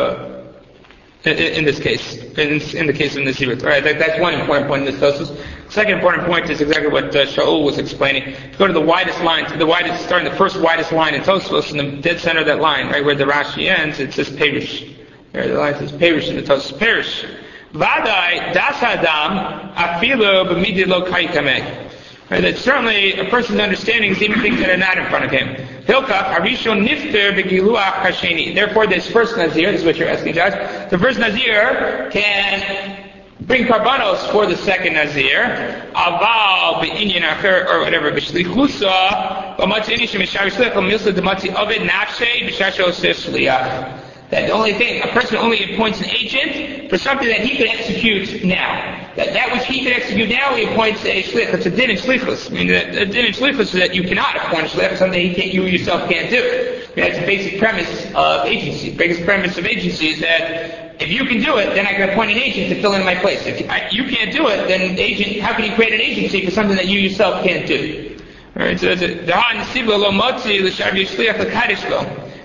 case, in the case of Nazirut. All right. That's one important point in this Tosfos. Second important point is exactly what Shaul was explaining. If you go to the widest line, starting the first widest line in Tosfos, in the dead center of that line, right where the Rashi ends, it says Perish. Right, the line says Perish in the Tosfos. Perish. Vadai das Adam afilu b'midi lo kaitameh. That certainly a person's understanding is even things that are not in front of him. Hilkach harishon nifter b'giluach hasheni. Therefore, this first Nazir, this is what you're asking, Josh. The first Nazir can bring karbanos for the second Nazir. Aval b'inyan acher or whatever b'shlichusa b'matzini shemishav shliach b'milsa d'matzi aved nafshei b'shasho sishliach. That the only thing, a person only appoints an agent for something that he could execute now. That which he could execute now, he appoints a shlich. It's a din in shlichus. I mean, a din in shlichus is that you cannot appoint a shlich, something you yourself can't do. I mean, that's the basic premise of agency. The biggest premise of agency is that if you can do it, then I can appoint an agent to fill in my place. If you can't do it, then how can you create an agency for something that you yourself can't do? Alright, so the ha'an sibla lo motzi l'shav yishliach l'kadish lo.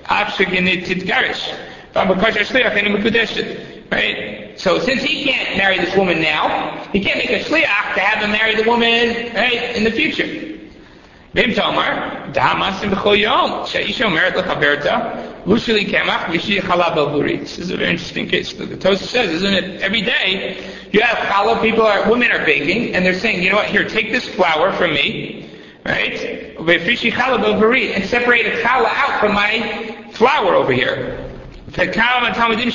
Right? So since he can't marry this woman now, he can't make a shliach to have him marry the woman, right, in the future. This is a very interesting case. The Tosfos says, isn't it, every day you have challah, women are baking, and they're saying, you know what, here, take this flour from me, right, and separate a challah out from my flour over here. And the Talmidim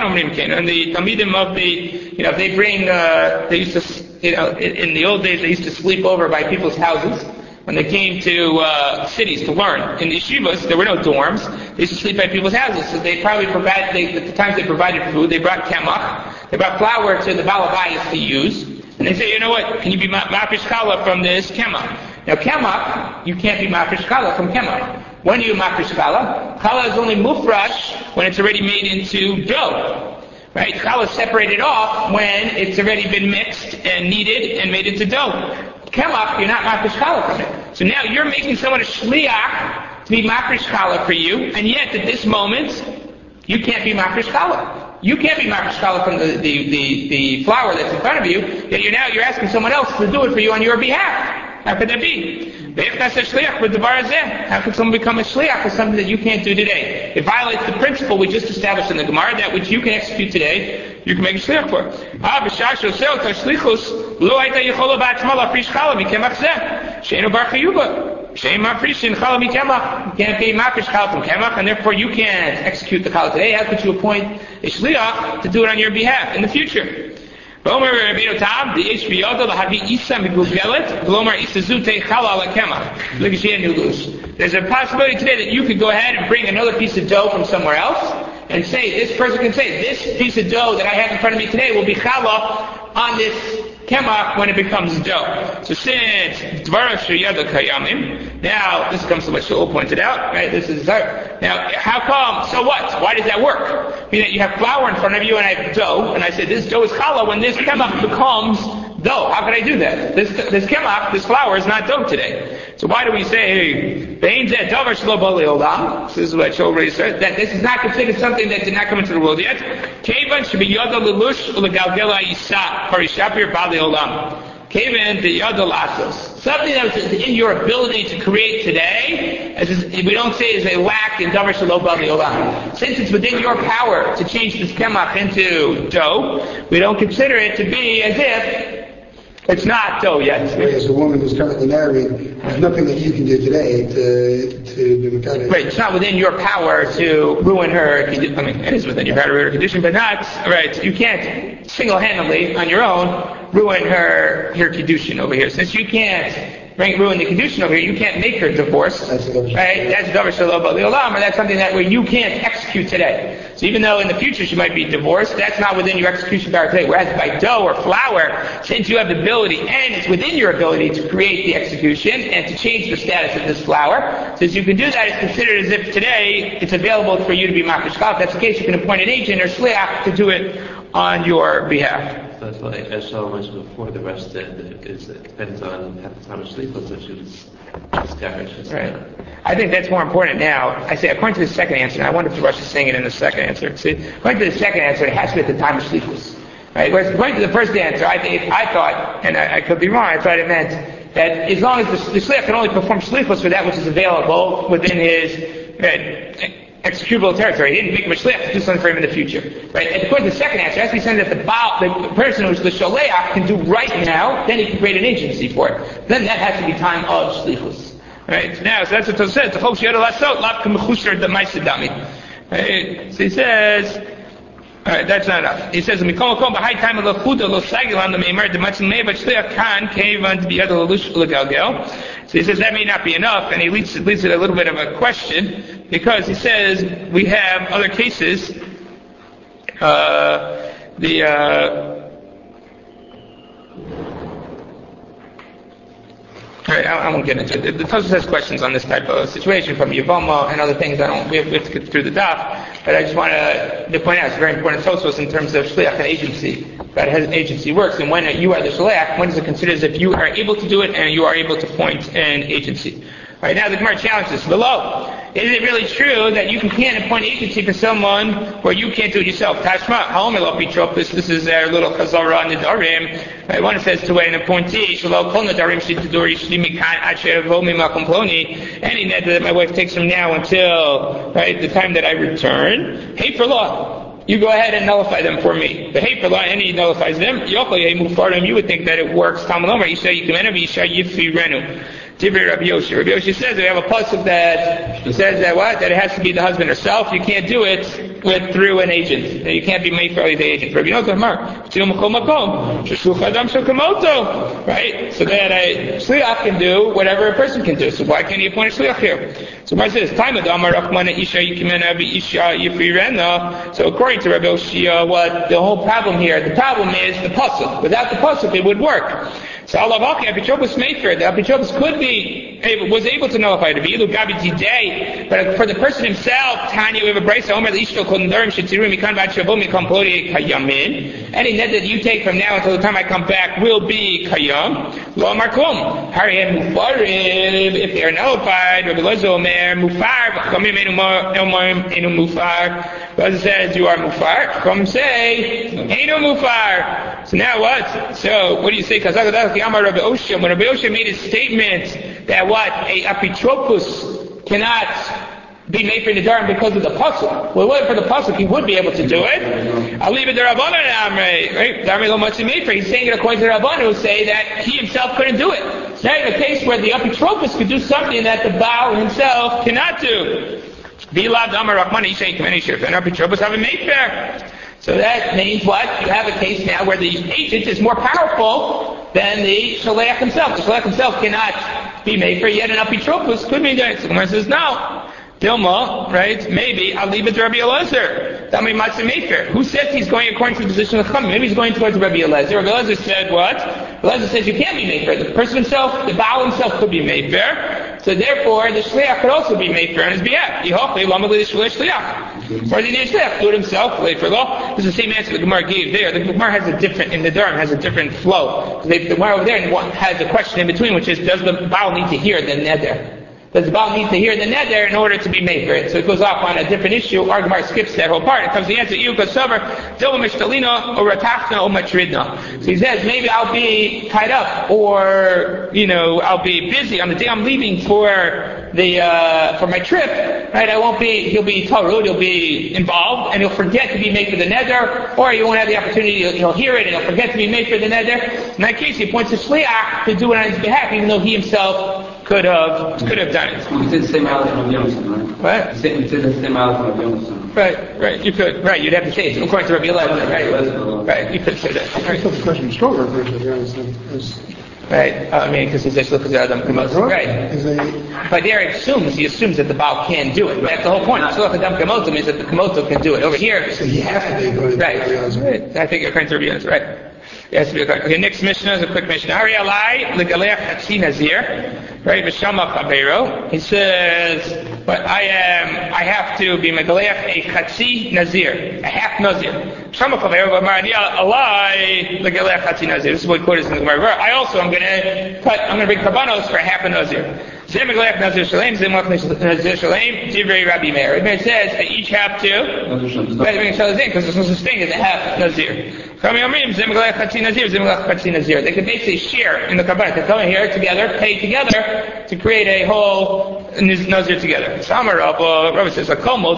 of the, they bring, they used to, in the old days they used to sleep over by people's houses when they came to cities to learn. In the yeshivas, there were no dorms. They used to sleep by people's houses. So they probably at the times they provided food, they brought kemach, they brought flour to the balabayas to use. And they say, you know what, can you be mafish challah from this kemach? Now kemach, you can't be mafish challah from kemach. When do you mafish challah? Challah is only mufrash when it's already made into dough. Right? Challah is separated off when it's already been mixed and kneaded and made into dough. Kemach, you're not mafish challah from it. So now you're making someone a shliach to be mafish challah for you, and yet at this moment, you can't be mafish challah. You can't be mafish challah from the flour that's in front of you, yet you're asking someone else to do it for you on your behalf. How could that be? How could someone become a shliach for something that you can't do today? It violates the principle we just established in the Gemara, that which you can execute today, you can make a shliach for. You can't be mafish challah from kemach, and therefore you can't execute the challah today. How could you appoint a shliach to do it on your behalf in the future? There's a possibility today that you could go ahead and bring another piece of dough from somewhere else and say, this person can say, this piece of dough that I have in front of me today will be challah on this kemach when it becomes dough. So since dvarav sheyada kayamim, now this comes to what Shaul pointed out, right? This is now how come? So what? Why does that work? I mean, that you have flour in front of you and I have dough, and I say this dough is challah when this kemach becomes dough. How can I do that? This kemach, this flour is not dough today. So why do we say, this is what Shaul already said, that this is not considered something that did not come into the world yet? Kaven the Yadalatos. Something that was in your ability to create today, we don't say is a lack in Davar Shelo Bali Olam. Since it's within your power to change this kemach into dough, we don't consider it to be as if it's not dough yet. As a woman who's currently married, there's nothing that you can do today to be mekadesh. Right, it's not within your power to ruin her. I mean, it is within your power to ruin her condition, but not right. You can't single-handedly on your own ruin her kiddushin over here. Since you can't ruin the kiddushin over here, you can't make her divorce. Right? That's davar shelo bali olam, or that's something that where you can't execute today. So even though in the future she might be divorced, that's not within your execution power today. Whereas by dough or flour, since you have the ability and it's within your ability to create the execution and to change the status of this flour, since you can do that, it's considered as if today it's available for you to be makish chal. If that's the case, you can appoint an agent or shliach to do it on your behalf. That's why, as Shaul mentioned before, the rest it depends on at the time of sleepless, which is discouraged. Right. I think that's more important now. I say, according to the second answer, and I wonder if the Rosh is saying it in the second answer. See, according to the second answer, it has to be at the time of sleepless. Right? Whereas according to the first answer, I thought, and I could be wrong, I thought it meant that as long as the shliach can only perform sleepless for that which is available within his executable territory. He didn't make him a shliach to do something for him in the future. Right? And according to the second answer, it has to be something that the person who's the shaleach can do right now, then he can create an agency for it. Then that has to be time of shlichus. Right? Now, so that's what it says. Right? So he says, alright, that's not enough. He says, so he says that may not be enough, and he leads it a little bit of a question, because he says we have other cases. Alright, I won't get into it. The Tosfos has questions on this type of situation from Yevama and other things. We have to get through the daf, but I just want to point out it's very important Tosfos in terms of shliach and agency. That has an agency works, and when you are the shliach, when is it considered as if you are able to do it and you are able to appoint an agency? Right now, the Gemara challenges below. Is it really true that you can't appoint agency for someone where you can't do it yourself? Tashma, Haomer Pitropus. This is our little chazara Nidarim. Right, one says to an appointee, Shalom Kol Nidarim Shitadori Shlimikan Asher Vomi Makomploni. Any net that my wife takes from now until the time that I return. Hey for law. You go ahead and nullify them for me. The hey for law, and he nullifies them. You would think that it works. Talmud Isha Yikimenu Isha Yifi Renu. Divrei Rabbi Yoshi. Rabbi Yoshi says we have a pasuk that says that it has to be the husband herself. You can't do it through an agent. You can't be made for the agent. Rabbi Yoshi right? So that a shliach can do whatever a person can do. So why can't he appoint a shliach here? So Mar says, so according to Rabbi Yoshi, what the whole problem here? The problem is the pasuk. Without the pasuk, it would work. So Alavaki Apitropus Maker, the Apitropus was able to nullify it. But for the person himself, Tanya, we have a brayso Omer Ishto Kondarim Shetiru Mikan Vachavo Mikam Pori Kayamin. Any net that you take from now until the time I come back will be Kayam. Lo Markum. Hariyam Mufarim, if they are nullified, Rabbi Lezo Omer Mufar, Kamim Enu Mufar. Lezo says you are Mufar. Come say Enu Mufar. So now what? So what do you say? When Rabbi Osha made his statement that a apitropus cannot be made for Nidarim because of the pasuk. Well, for the pasuk, he would be able to do it. I'll leave it to Rabbanan Amrei, right? He's saying it according to Rabbanan, who say that he himself couldn't do it. It's not even a case where the apitropus could do something that the Baal himself cannot do. So that means what? You have a case now where the agent is more powerful than the shaleach himself. The shaleach himself cannot be made for, yet an apitropus could be done. So the Gemara says, no. Dilma, right? Maybe I'll leave it to Rabbi Eliezer. Tell me Matzah Mefer. Who says he's going according to the position of the Chum? Maybe he's going towards Rabbi Eliezer. Rabbi Eliezer said what? Rabbi Eliezer says you can't be Mefer. The person himself, the Baal himself could be Mefer. So therefore, the Shliach could also be Mefer on his behalf. Or did he shliach, do it himself, lay for law? This is the same answer the Gemara gave there. The Gemara has a different, in the Durham, has a different flow. The Gemara over there has a question in between, which is, does the Baal need to hear the neder? Does the Baal need to hear the neder in order to be made for it? So it goes off on a different issue. Our Gemara skips that whole part. It comes to the answer, so he says, maybe I'll be tied up, or, I'll be busy on the day I'm leaving for my trip, right? He'll be tarud, he'll be involved, and he'll forget to be made for the neder, or he won't have the opportunity, he'll hear it, and he'll forget to be made for the neder. In that case, he points to shliach to do it on his behalf, even though he himself could have done it. We did the same out from Yonason, right? What? We did the same out from Yonason. Right, you could. Right, you'd have to say it according to Rabbi Elazar, right, you could say that. I thought the question was stronger version of Yonason. Right, because he says, look at Adam Kamotim. Right. But there he assumes that the Baal can do it. That's the whole point. So Adam Kamotim is that the Kamotim can do it. Over here, So you have to be going to right. I think according to Rabbi Elazar, right. It has to be okay, next Mishnah is a quick Mishnah. Ari alai legalech hatzi nazir. Right, V'shama chavero. He says, but I have to be megalech a hatzi nazir, a half nazir. Shama chavero, v'marani alai legalech hatzi nazir. This is what we quoted in the Gemara. I also am going to bring karbanos for a half a nazir. Zim megalech nazir shalem, zim megalech nazir shalem. Divrei Rabbi Meir. It says they each have to bring a shalazin because there's no such thing as a half nazir. They can basically share in the karbanos. They come here together, pay together to create a whole nazir together. Rabbi says,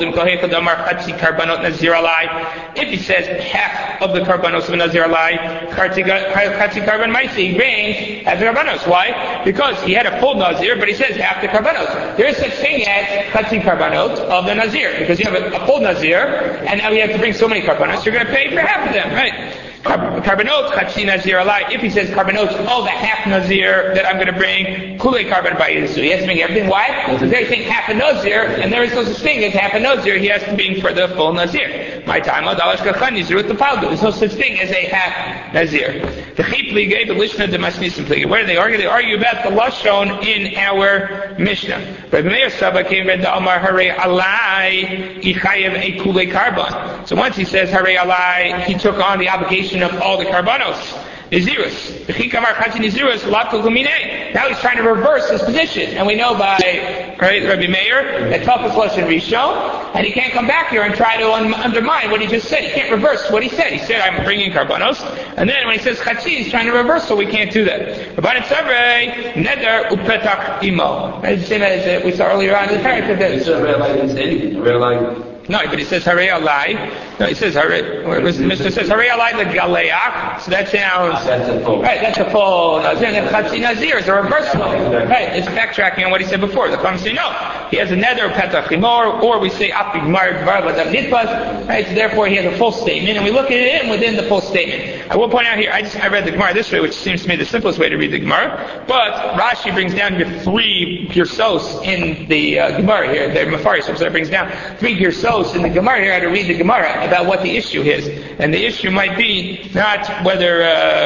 if he says half of the karbanos of a nazir alai, he brings half the karbanos. Why? Because he had a full nazir, but he says half the karbanos. There is such thing as chatzi karbanot of the nazir, because you have a full nazir, and now you have to bring so many karbanos, you're going to pay for half of them, right? Karbanot chatzi nazir alai. If he says karbanot, the half nazir that I'm going to bring, kulei karban ba'yisu. He has to bring everything. Why? Because they're saying half a nazir, and there is no such thing as half a nazir. He has to bring for the full nazir. My time, dalash kachan nazir with the paldu. There's no such thing as a half nazir. The chipli gave the lishna demasnisim pligi. Where do they argue? They argue about the lashon in our Mishnah. Rabbi Meir Saba came read the Amar Hare Alai Ichayev a kulei karban. So once he says Hare Alai, he took on the obligation of all the karbanos. Nizirus. Now he's trying to reverse his position. And we know by Rabbi Meir that Tafas Lashon Rishon, and he can't come back here and try to undermine what he just said. He can't reverse what he said. He said, I'm bringing karbanos. And then when he says Chatzi, he's trying to reverse, so we can't do that. Rabbanan Savrei, Neder Upetach Imo. That's the same as we saw earlier on in the paragraph. Didn't say anything. No, but he says Hare Alai. No, he says Hare. The Mishnah says Hare Alai the Galeach. So that sounds That's a full. right. That's a full Nazir. And then Chatzi Nazir is a reversal. Right. It's backtracking on what he said before. The Chacham say no. He has a neder petach chimor, or we say Apig Mar Dvar Ladam Nitpas. Right. So therefore he has a full statement, and we look at it within the full statement. I will point out here. I read the Gemara this way, which seems to me the simplest way to read the Gemara. But Rashi brings down here 3 girsos in the Gemara here. The Mefaris, so it brings down 3 girsos in the Gemara here. I had to read the Gemara about what the issue is, and the issue might be not whether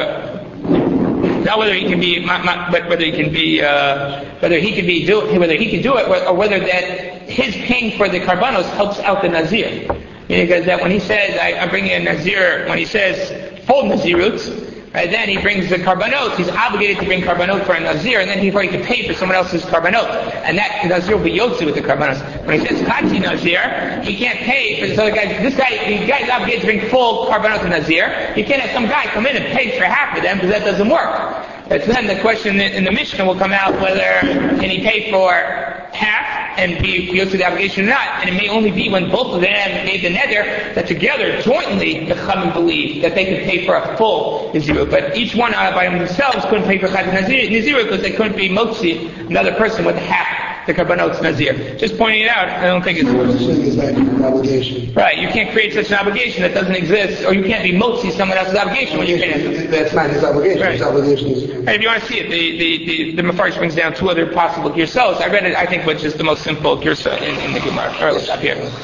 he can be, but whether he can be, whether he can do it, or whether that his paying for the karbanos helps out the nazir. Because that when he says I'm bringing a nazir, when he says full nazirut. Right, then he brings the karbanot. He's obligated to bring karbanot for a nazir, and then he's going to pay for someone else's karbanot, and that nazir will be yotzi with the karbanos. When he says chatzi nazir, he can't pay for this other guy. The guy's obligated to bring full karbanot to nazir. You can't have some guy come in and pay for half of them because that doesn't work. That's then the question in the Mishnah will come out whether can he pay for half and be yotzi the obligation or not, and it may only be when both of them made the neder that together jointly the Chachamim believe that they could pay for a full nazir. But each one by themselves couldn't pay for Nazir because they couldn't be motzi another person with half the karbanot's Nazir. Just pointing it out, I don't think it's... Is that an obligation? Right, you can't create such an obligation that doesn't exist, or you can't be motzi someone else's obligation when you can't. That's not his obligation. Right. His obligation is... And if you want to see it, the Mefarsh brings down 2 other possible girsos. I read it, I think, which is the most simple girsa in the Gemara. All right, let's stop here.